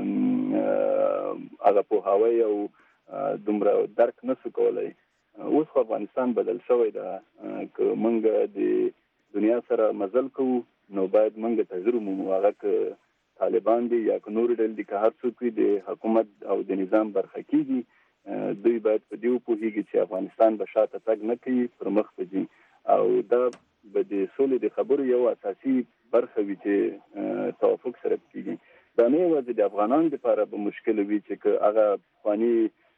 هغه پوهاوی او دومره درک نه شو کولی. اوس خو افغانستان بدل شوی ده. که منګه د دنیا سره مزل کوو نو باید منګه تغیر ومومو، هغه که طالبان دي یا که نور ډلې دي، که هر څوک د حکومت او د نظام برخه کېږي دوی باید په دې وپوهېږي چې افغانستان به شاته تګ نه کوي، پر مخ به ځي. او دا به د سولې د خبرو یو اساسي برخه وي چې توافق سره کېږي. دا نه یوازې د افغانانو لپاره به مشکل وي چې که هغه پخواني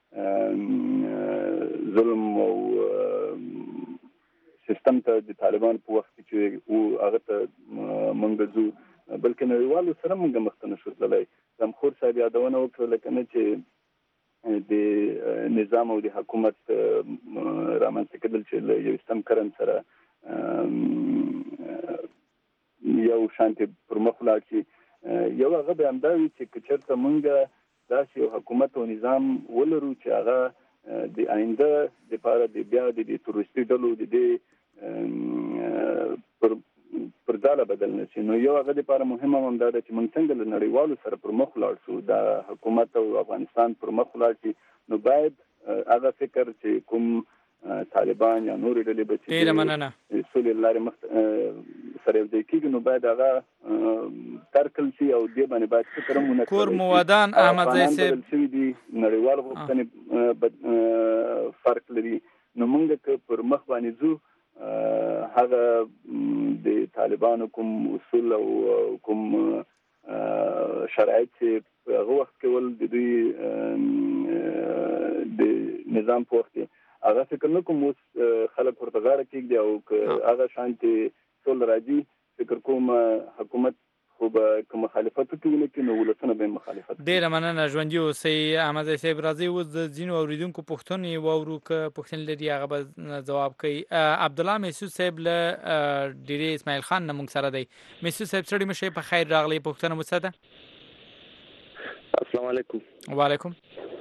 ظلم او سیستم ته د طالبان په وخت کې چې هغه ته موږ ځو، بلکې نړیوالو سره موږ مخ ته نشو تللی. غمخور صاحب یادونه وکړله که نه چې د نظام او د حکومت رامنځته کېدل چې له 21م قرن سره یو شانتي پرمخ لاړ شي. یو هغه به همداوي چې کچرته مونږه داسې یو حکومت او نظام ولرو چې هغه د آینده لپاره د بیا د تروریستي ډلو د پر ځاله بدل نشي. نو یو هغه لپاره مهمه هم دا ده چې موږ څنګه له نړیوالو سره پر مخ لاړ شو، دا حکومت او افغانستان پر مخ لاړ شي. نو باید هغه فکر چې کوم طالبان یا نور ډلې به
ډیره مننه
سولې لارې مخ سره یو ځای کېږي، نو باید هغه ترکل شي او دې باندې باید فکر مونږ
کور موادان احمد زئی صاحب
شوي دي، نړیوال غوښتنې فرق لري. نو موږ که پر مخ باندې ځو هغه د طالبانو کوم اصول او کوم شرایط چې هغه وخت کې ول د دوی د نظام په وخت هغه فکر نه کوم اوس خلک ورته غاړه کېږدي او که هغه شانتي ټول راځي فکر کوم حکومت خو به که مخالفت وکړي نو کې نو ولسونه به مخالفت.
ډیره مننه ژوندي اوسئ. احمد زئی صاحب راځي اوس د ځینو اوریدونکو پوښتنې واورو، که پوښتنې لري هغه به ځواب کوي. عبدالله محسود صاحب له ډیرې اسماعیل خان نه موږ سره دی. محسود صاحب ستړي مه شئ، په خیر راغلی. پوښتنه مو څه ده؟
السلام علیکم.
وعلیکم.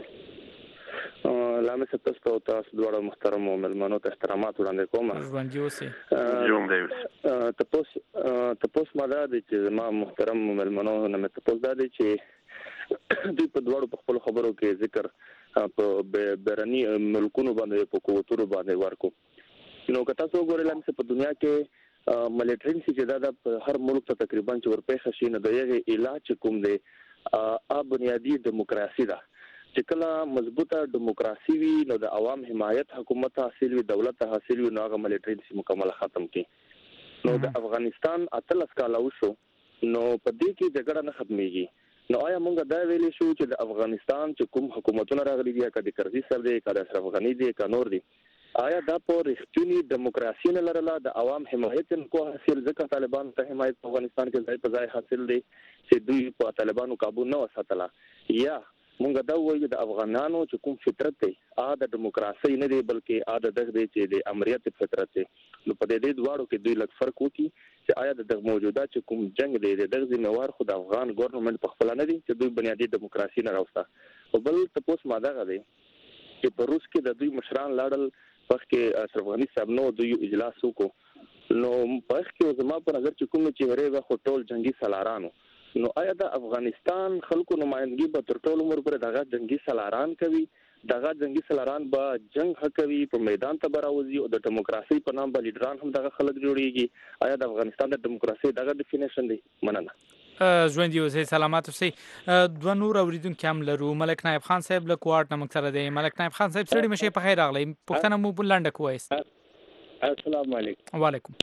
لامه ستاسو ته تاسو دواړو محترم مېلمنو ته احترامات وړاندې کوم.
ژوندي اوسئ.
تاسو ما دا دي چې ما محترم مېلمنو نه مې تاسو دا دي چې دوی په دواړو په خپل خبرو کې ذکر په بیرني ملکونو باندې په قوتونو باندې ورکو. نو که تاسو وګورئ لامه په دنیا کې ملټری چې دا د هر ملک ته تقریبا چې ورپېښ شي نو د یغه علاج کوم دی بنیادی دیموکراسي ده. چې کله مضبوطه دیموکراسي وي نو د عوام حمایت حکومت حاصل وي، دولت حاصل وي، نو هغه ملټری مکمل ختم کی. نو د افغانستان 13 کال وشو نو په دې کې جګړه نه ختميږي. نو آیا موږ دا ویلې شو چې د افغانستان چې کوم حکومتونه راغلي دي کله کرزي سره دي کله اشرف غنی دي کله نور دي، آیا دا په رښتینی دیموکراسي نه لرله د عوام حمایت کو حاصل ځکه طالبان ته حمایت په افغانستان کې ځای په ځای حاصل دي چې دوی په طالبانو قابو نه وساتله، یا مونږ دا وایو د افغانانو چې کوم فطرت دی د دیموکراسي نه دی بلکې دغه دی چې د امریت فطرت دی. نو په دې دواړو کې دوی لږ فرق وکړي چې آیا د موجوده چې کوم جنگ دی دغه ذمہوار خو د افغان ګورنمنت په خپل نه دی چې دوی بنیادی دیموکراسي نه راوسته. او بل تاسو ما دا غوي چې په روس کې د دوی مشران لاړل وخت کې اشرف غنی صاحب نو دوی اجلاس وکړو. نو په وخت کې زما په نظر چې کوم چې هره وخت ټول جنگي سالارانو، نو آیا د افغانستان خلکو نمائندګي به تر ټولو عمر پر دغه جنگي سالاران کوي، دغه جنگي سالاران به جنگ کوي، په میدان ته براوځي او د دیموکراسي په نام به لیډران هم دغه خلک جوړيږي. آیا د افغانستان د دیموکراسي دغه ډیفینیشن دی؟ مننه.
ژوندي اوسئ، سلامات اوسئ. دوه نور اوریدونکو هم لرو. ملک نایب خان صاحب له کوارټ نه موږ سره دی. ملک نایب خان صاحب ستړي مشه، په خیر راغلی. پوښتنه مو بلنډه کوئ.
السلام علیکم.
وعلیکم.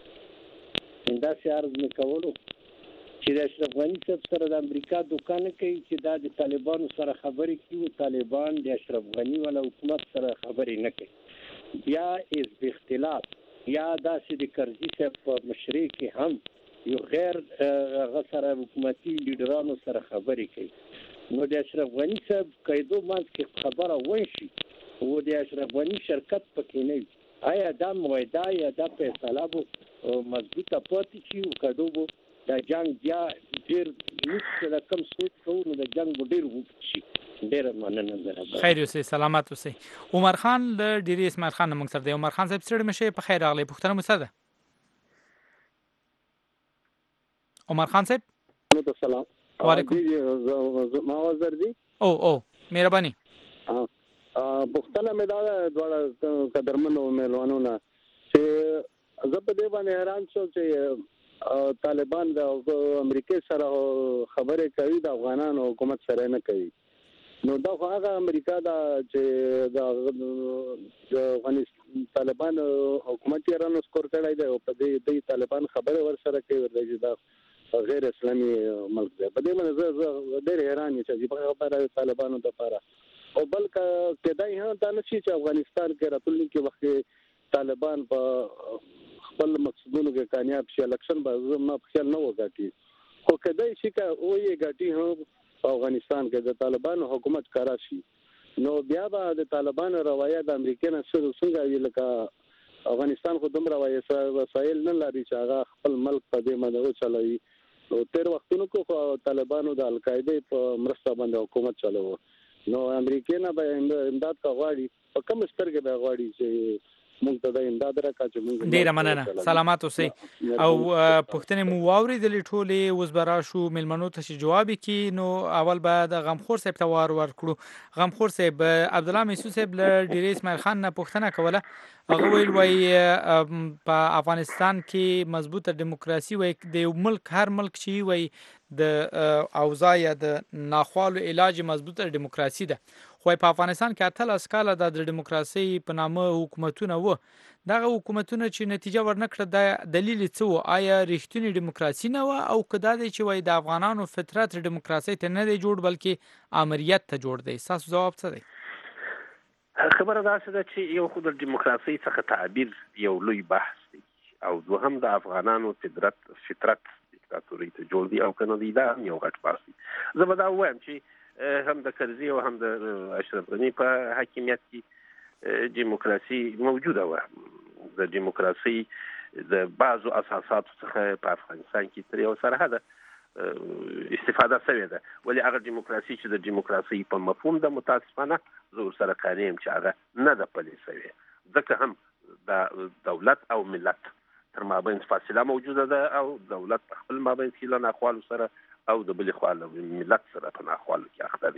دا عرض وکولو چې د اشرف غنی صاحب سره د امریکا دوکان کوي چې دا د طالبانو سره خبرې کوي، طالبان د اشرف غنی ولا حکومت سره خبرې نه کوي، یا از اختلاف یا داسې د کرزي صاحب په مشرۍ کې هم یو غیر غسر حکومتي لیډرانو سره خبرې کوي. نو د اشرف غنی صاحب قیدو مانځ کې خبره وشي او د اشرف غنی شرکت پکې نه وي، آیا دا موعده یا دا فیصله به مضبوطه پاتې شي او کدو به دا جنگ بیا ډیر نشته کم سوچ کوو نو د جنگ ډیر وشي؟ ډیر مننه درته.
خیر اوسئ، سلامات اوسئ. عمر خان له ډیری اسماعیل خان موږ سره دی. عمر خان صاحب ستړي مشه، په خیر راغلی. پوښتنه مو څه ده؟ عمر خان صاحب
سلام.
وعلیکم.
ما وزر دی.
او مهرباني.
پوښتنه مې دا ډول قدرمنو مېلمنو نه چې زه په دې باندې حیران شوم چې طالبان د امریکای سره خبرې کوي، د افغانانو حکومت سره نه کوي. نو دا هغه امریکا دا چې د افغانستان طالبان حکومت یې رانو سکور کړی دی او په دې طالبان خبرې ور سره کوي ورته دا غیر اسلامي ملک دی. په دې باندې زه ډېر حیران یم چې په خبره طالبانو د لپاره او بل کدای هم دا نشي چې افغانستان کې راتلونکي وخت طالبان په خپل مقصدونو کې کامیاب شي، الیکشن به زما په خیال نه وګټي، خو کدای شي که وې ګټي هم افغانستان کې د طالبانو حکومت کارا شي، نو بیا به د طالبانو روایت د امریکا نه څنګه وی لکه افغانستان خو دومره وسایل نه لري چې هغه خپل ملک په دې باندې وچلوي. نو تیر وختونو کې طالبانو د القاعده په مرسته باندې حکومت چلاوه. نو امریکا نه به امداد کا غواړي په کوم سترګه به غواړي چې موږ ته د امداد راکړي چې موږ
ډیره مننه. سلامات اوسئ. او پوښتنې مو واورېدلې ټولې، اوس به راشو میلمنو ته چې جواب کړي. نو اول به د غمخور صاحب ته وار ورکړو. غمخور صاحب، عبدالله میسو صاحب له ډیرې اسماعیل خان نه پوښتنه کوله. هغه ویل وایي په افغانستان کې مضبوطه دیموکراسي وایي د یو ملک، هر ملک چې وایي د اوضاع یا د ناخوالو علاج مضبوطه دیموکراسي ده. خو په افغانستان کې 18 کاله د دیموکراسي په نامه حکومتونه وو. دغه حکومتونه چې نتیجه ورنکړه، د دلیل څه وو؟ آیا رښتینی دیموکراسي نه وه او که دا دی چې وایي د افغانانو فطرت دیموکراسي ته نه دی جوړ بلکې امریت ته جوړ دی؟ ستاسو ځواب څه دی؟
خبره داسې ده چې یو خو د دیموکراسي څخه تعبیر یو لوی بحث دی، او دوهم د افغانانو فطرت دیکتاتوري ته جوړ دی او که نه دی، دا هم یو غټ بحث دی. زه به دا ووایم چې هم د کرزي او هم د اشرف غني په حاکمیت کې دیموکراسي موجوده وه. د دیموکراسي د بعضو اساساتو څخه په افغانستان کې تر یو سرحده استفاده شوې ده، ولې هغه دیموکراسي چې د دیموکراسي په مفهوم د متاسفانه زه ورسره قانع یم چې هغه نه ده پلې شوې، ځکه هم د دولت او ملت تر مابین فاصله موجوده ده، او دولت په خپل مابین کې له ناخوالو سره او د بلې خوا له ملت سره په ناخوالو کې اخته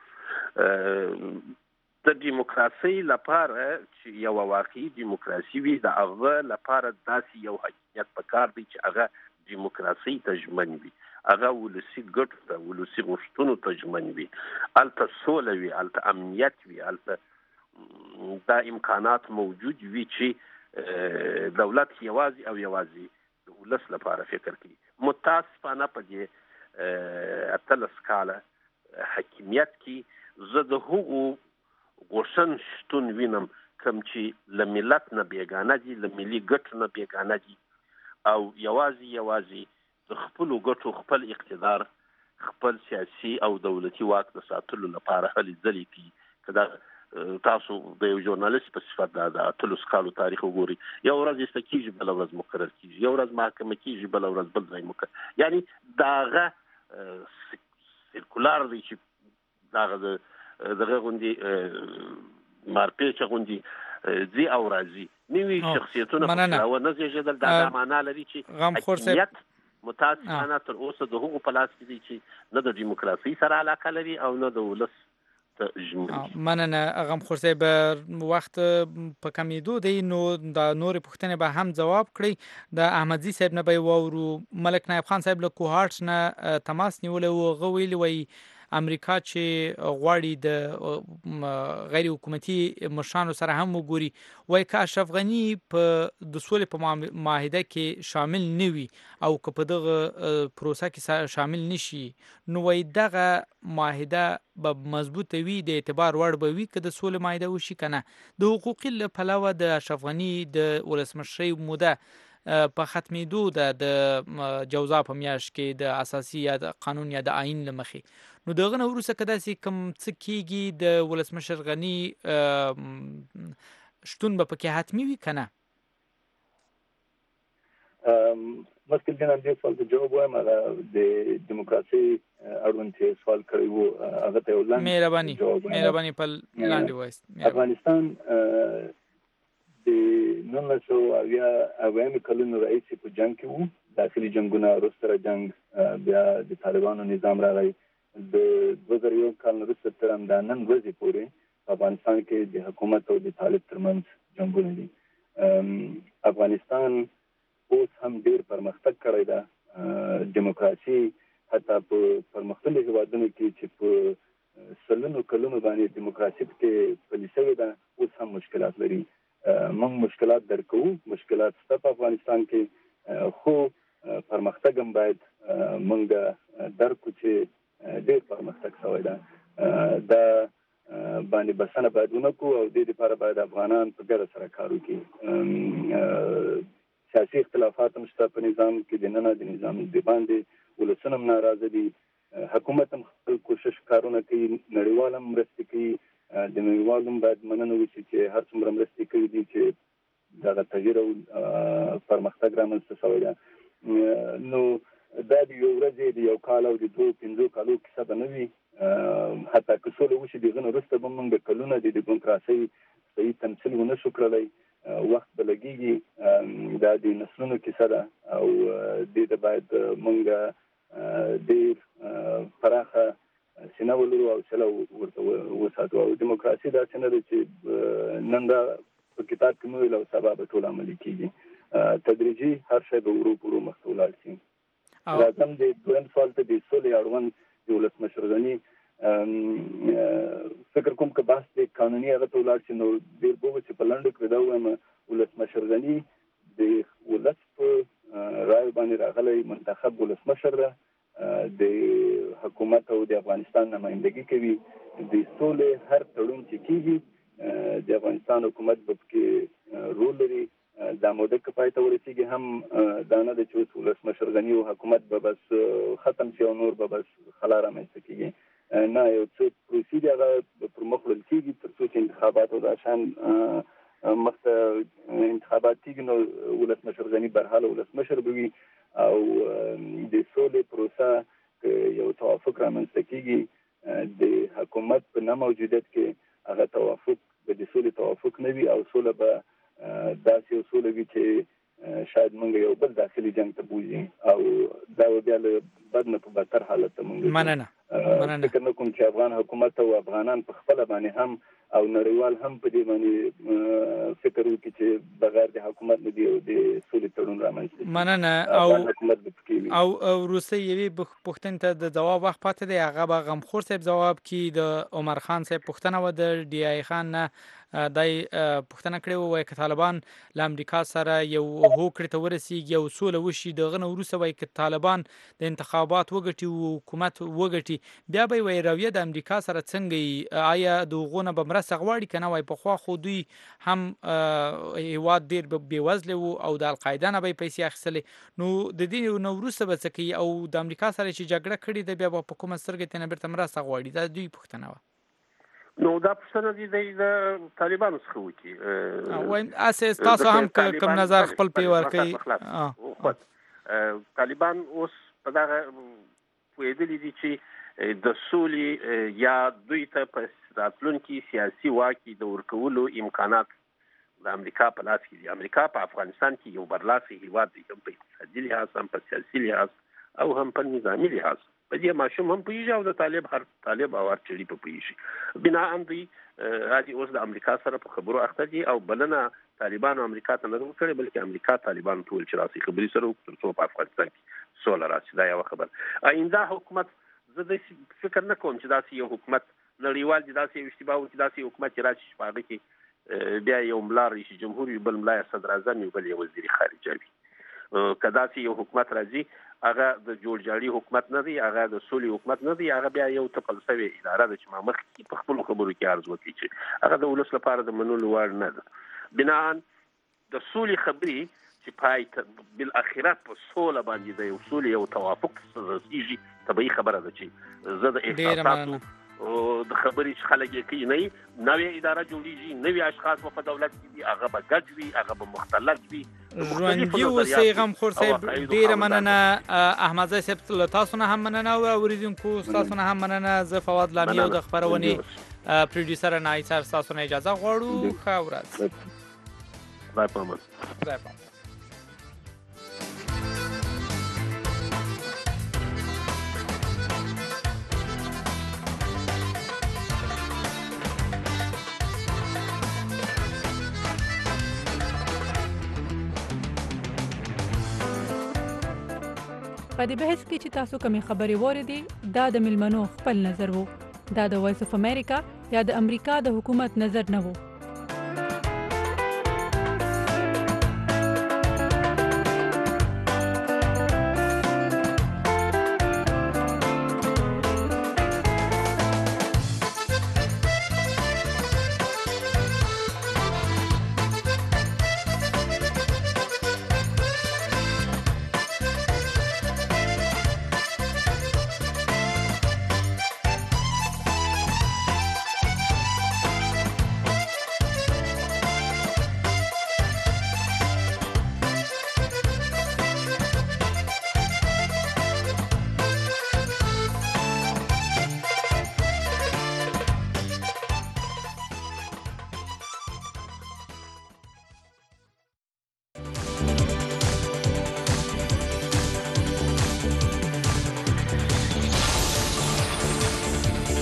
دي. د دیموکراسي لپاره چې یو واقعي دیموکراسي وي، د هغه لپاره داسې یو حاکمیت پکار دی چې هغه دیموکراسي ته ژمن وي، هغه ولسي ګټو ته، ولسي غوښتنو ته ژمن وي، هلته سوله وي، هلته امنیت وي، هلته دا امکانات موجود وي چې دولت یوازې او یوازې د ولس لپاره فکر کوي. متاسفانه په دې 18 کاله حاکمیت کې زه د هغو غوښتن شتون وینم کوم چې له ملت نه بیګانه دي، له ملي ګټو نه بیګانه دي، او یوازې د خپلو ګټو، خپل اقتدار، خپل سیاسي او دولتي واک د ساتلو لپاره هلې ځلې کوي. که دا تاسو د یو ژورنالیست په صفت د 18 کالو تاریخ وګورئ، یو ورځ ایسته کېږي، بله ورځ مقرر کېږي، یو ورځ محاکمه کېږي، بله ورځ بل ځای مقرر، یعنی دغه سرکولار دی چې دغه غوندې مارپیچه غوندې ځي او راځي، نوي شخصیتونه پکې راونه زېږېدل. دا معنا لري چې حاکمیت متاسفانه تر اوسه د هغو په لاس کې دی چې نه د دیموکراسۍ سره علاقه لري او نه د ولس ته ژمن.
مننه غمخور صاحب، وخت په کمیدو دی، نو د نورې پوښتنې به هم ځواب کړئ. د احمدزي صاحب نه به واورو. ملک نایب خان صاحب له کوهارټ نه تماس نیولی و. هغه ویلي وایي امریکا چې غواړي د غیر حکومتي مشرانو سره هم وګوري، وایي که اشرف غني په د سولې په معاهده کې شامل نه وي او که په دغه پروسه کې شامل نشي، نو وایي دغه معاهده به مضبوطه وي، د اعتبار وړ به وي که د سولې معاهده وشي که نه. د حقوقي له پلوه د اشرف غني د ولسمشرۍ موده په ختمېدو ده د جوزا په میاشت کې د اساسي یا د قانون یا د آئین له مخې، نو دغه نه وروسته که داسې کوم څه کېږي د ولسمشر غني شتون به پکې حتمي وي که نه؟
مخکې دې نه دې سوال ته جواب وایم. د دیموکراسي اړوند چې سوال کړی و هغه ته یو لاندې
مهرباني په لاندې وایست.
افغانستان د 1980 کلونو راهیسې په جنګ کې وو. داخلي جنګونه، وروسته جنګ، بیا د طالبانو نظام راغی. د 2001 کال وروسته تر نن ورځې پورې په افغانستان کې د حکومت او د طالب ترمنځ جنګونه دي. افغانستان اوس هم ډېر پرمختګ کړی ده. دیموکراسي حتی په پرمختللو هېوادونو کې چې په سلونو کلونو باندې دیموکراسي پکې پلې شوې ده، اوس هم مشکلات لري. موږ مشکلات درک کوو، مشکلات شته په افغانستان کې، خو پرمختګ هم باید موږ درک کړو چې ډېر پرمختګ شوی ده. دا باندې بسنه باید ونه کړو او دې لپاره باید افغانان په ګډه سره کار وکړي. سیاسي اختلافات هم شته په نظام کې، دننه د نظام د باندې ولسونه هم ناراضه دي، حکومت هم خپل کوشش کارونه کوي، نړیوال هم مرستې کوي. د نړیوالو هم باید مننه وشي چې هر څومره مرستې کوي دي چې دغه تغییر او پرمختګ رامنځته شوی ده. نو دا د یو ورځې د یو کال او د 2-5 کالو کیسه به نه وي، حتی که سوله وشي دغه نه وروسته به موږ کلونه د ډیموکراسۍ صحیح تمثیل ونه شو کړلی، وخت به لګېږي. دا د نسلونو کیسه ده او دې ته باید موږ ډېر پراخه سینه ولرو او سله ورته وساتو. او دیموکراسي داسې نه ده چې نن دا په کتاب کې مو ویل او سبا به ټول عملي کېږي. تدریجي هر شی به ورو ورو مخته ولاړ شي. راځم د دویم سوال ته د سولې اړوند د ولسمشر غني فکر کوم که بحث د قانوني هغه ته ولاړ شي نو ډېر به چې په لنډو کې دا ووایم ولسمشر غني د ولس په رایو باندې راغلی منتخب ولسمشر ده، د حکومت او د افغانستان نمائندګي کوي. د سولې هر تړون چې کېږي د افغانستان حکومت به پکې رول لري. دا موده که پای ته ورسېږي هم دا نه ده چې اوس ولسمشر غني او حکومت به بس ختم شي او نور به بس خلا رامنځته کېږي. نه، یو څه پروسې دي هغه پر مخ وړل کېږي تر څو چې انتخابات او دا شان مخته انتخابات کېږي نو ولسمشر غني برحاله ولسمشر به وي. او د سولې پروسه که یو توافق رامنځته کېږي د حکومت په نه موجودیت کې هغه توافق به د سولې توافق نه وي او سوله به داسې یو سوله وي چې شاید موږ یو بل داخلي جنګ ته بوځي او دا به بیا له بد نه په بدتر حالت ته موږ
مننه.
فکر نه کوم چې افغان حکومت او افغانان په خپله باندې هم او نړیوال هم په دې باندې فکر وکړي چې بغیر د حکومت نه دی او د سولې تړون رامنځته
مننه. او وروسته یوې پوښتنې ته د ځواب وخت پاتې دی، هغه به غمخور صاحب ځواب کړي. د عمر خان صاحب پوښتنه وه د ډي آی خان نه، دای پوښتنه کړې وه که طالبان له امریکا سره یو هوکړې ته ورسېږي او سوله وشي، دغه نه وروسته وایي که طالبان د انتخابات وګټي او حکومت وګټي بیا به وایي رویه د امریکا سره څنګه وي؟ آیا د هغو نه به مرسته غواړي که نه؟ وایي پخوا خو دوی هم هېواد ډېر بېوزلی وو او د القاعده نه به یې پیسې اخیستلې، نو د دې نه وروسته به څه کوي؟ او د امریکا سره چې جګړه کړې ده بیا به په کومه سترګه ترې نه بېرته مرسته غواړي؟ دا دوی پوښتنه وه.
نو دا پوښتنه دي د طالبانو څخه وکړي.
وایم اساس تاسو هم کوم نظر خپل پې ورکوي.
طالبان اوس په دغه پوهېدلي دي چې د سولې یا دوی ته په راتلونکي سیاسي واک د ورکولو امکانات د امریکا په لاس کې دي. امریکا په افغانستان کې یو برلاسي هیواد دی، هم په اقتصادي لحاظ، هم په سیاسي لحاظ او هم په نظامي لحاظ. په دې ماشوم هم پوهېږي او د هر طالب او هر چړي په پوهېږي. بناءً دوی راځي اوس د امریکا سره په خبرو اخته دي او بلنه طالبانو امریکا ته نه ده ورکړې، بلکې امریکا طالبانو ته ویل چې راسئ خبرې سره وکړو تر څو په افغانستان کې سوله راشي. دا یوه خبره. آینده حکومت زه داسې فکر نه کوم چې داسې یو حکومت نړیوال دي، داسې یو اشتباه وکړي، داسې یو حکومت چې راشي چې په هغه کې بیا یو ملا رئیس جمهور وي، بل ملا صدر اعظم وي، بل یو وزیر خارجه وي. که داسې یو حکومت راځي هغه د جوړجاړي حکومت نه دی، هغه د سولې حکومت نه دی، هغه بیا یو تپل شوې اداره ده چې ما مخکې په خپلو خبرو کې عرض وکړي چې هغه د ولس لپاره د منلو وړ نه ده. بناءً د سولې خبرې چې پای بالاخره په سوله باندې د یو سولې یو توافق رسېږي، طبیعي خبره ده چې زه د احساساتو د خبرې چې خلک یې کوي نه نوې اداره جوړېږي، نوې اشخاص به په دولت کې وي، هغه به ګډ وي، هغه به مختلط وي.
ژوندي اوسئ غمخور صاحب، ډېره مننه. احمدزی صاحب له تاسو نه هم مننه او اورېدونکو ستاسو نه هم مننه. زه فواد لامی او د خپرونې پروډیوسر نایسر ستاسو نه اجازه غواړو. ښه ورځ.
خدای پامان.
په دې بحث کې چې تاسو کومې خبرې واورېدې دا د ملمنو خپل نظر وو، دا د وایس اف امریکا یا د امریکا د حکومت نظر نه وو.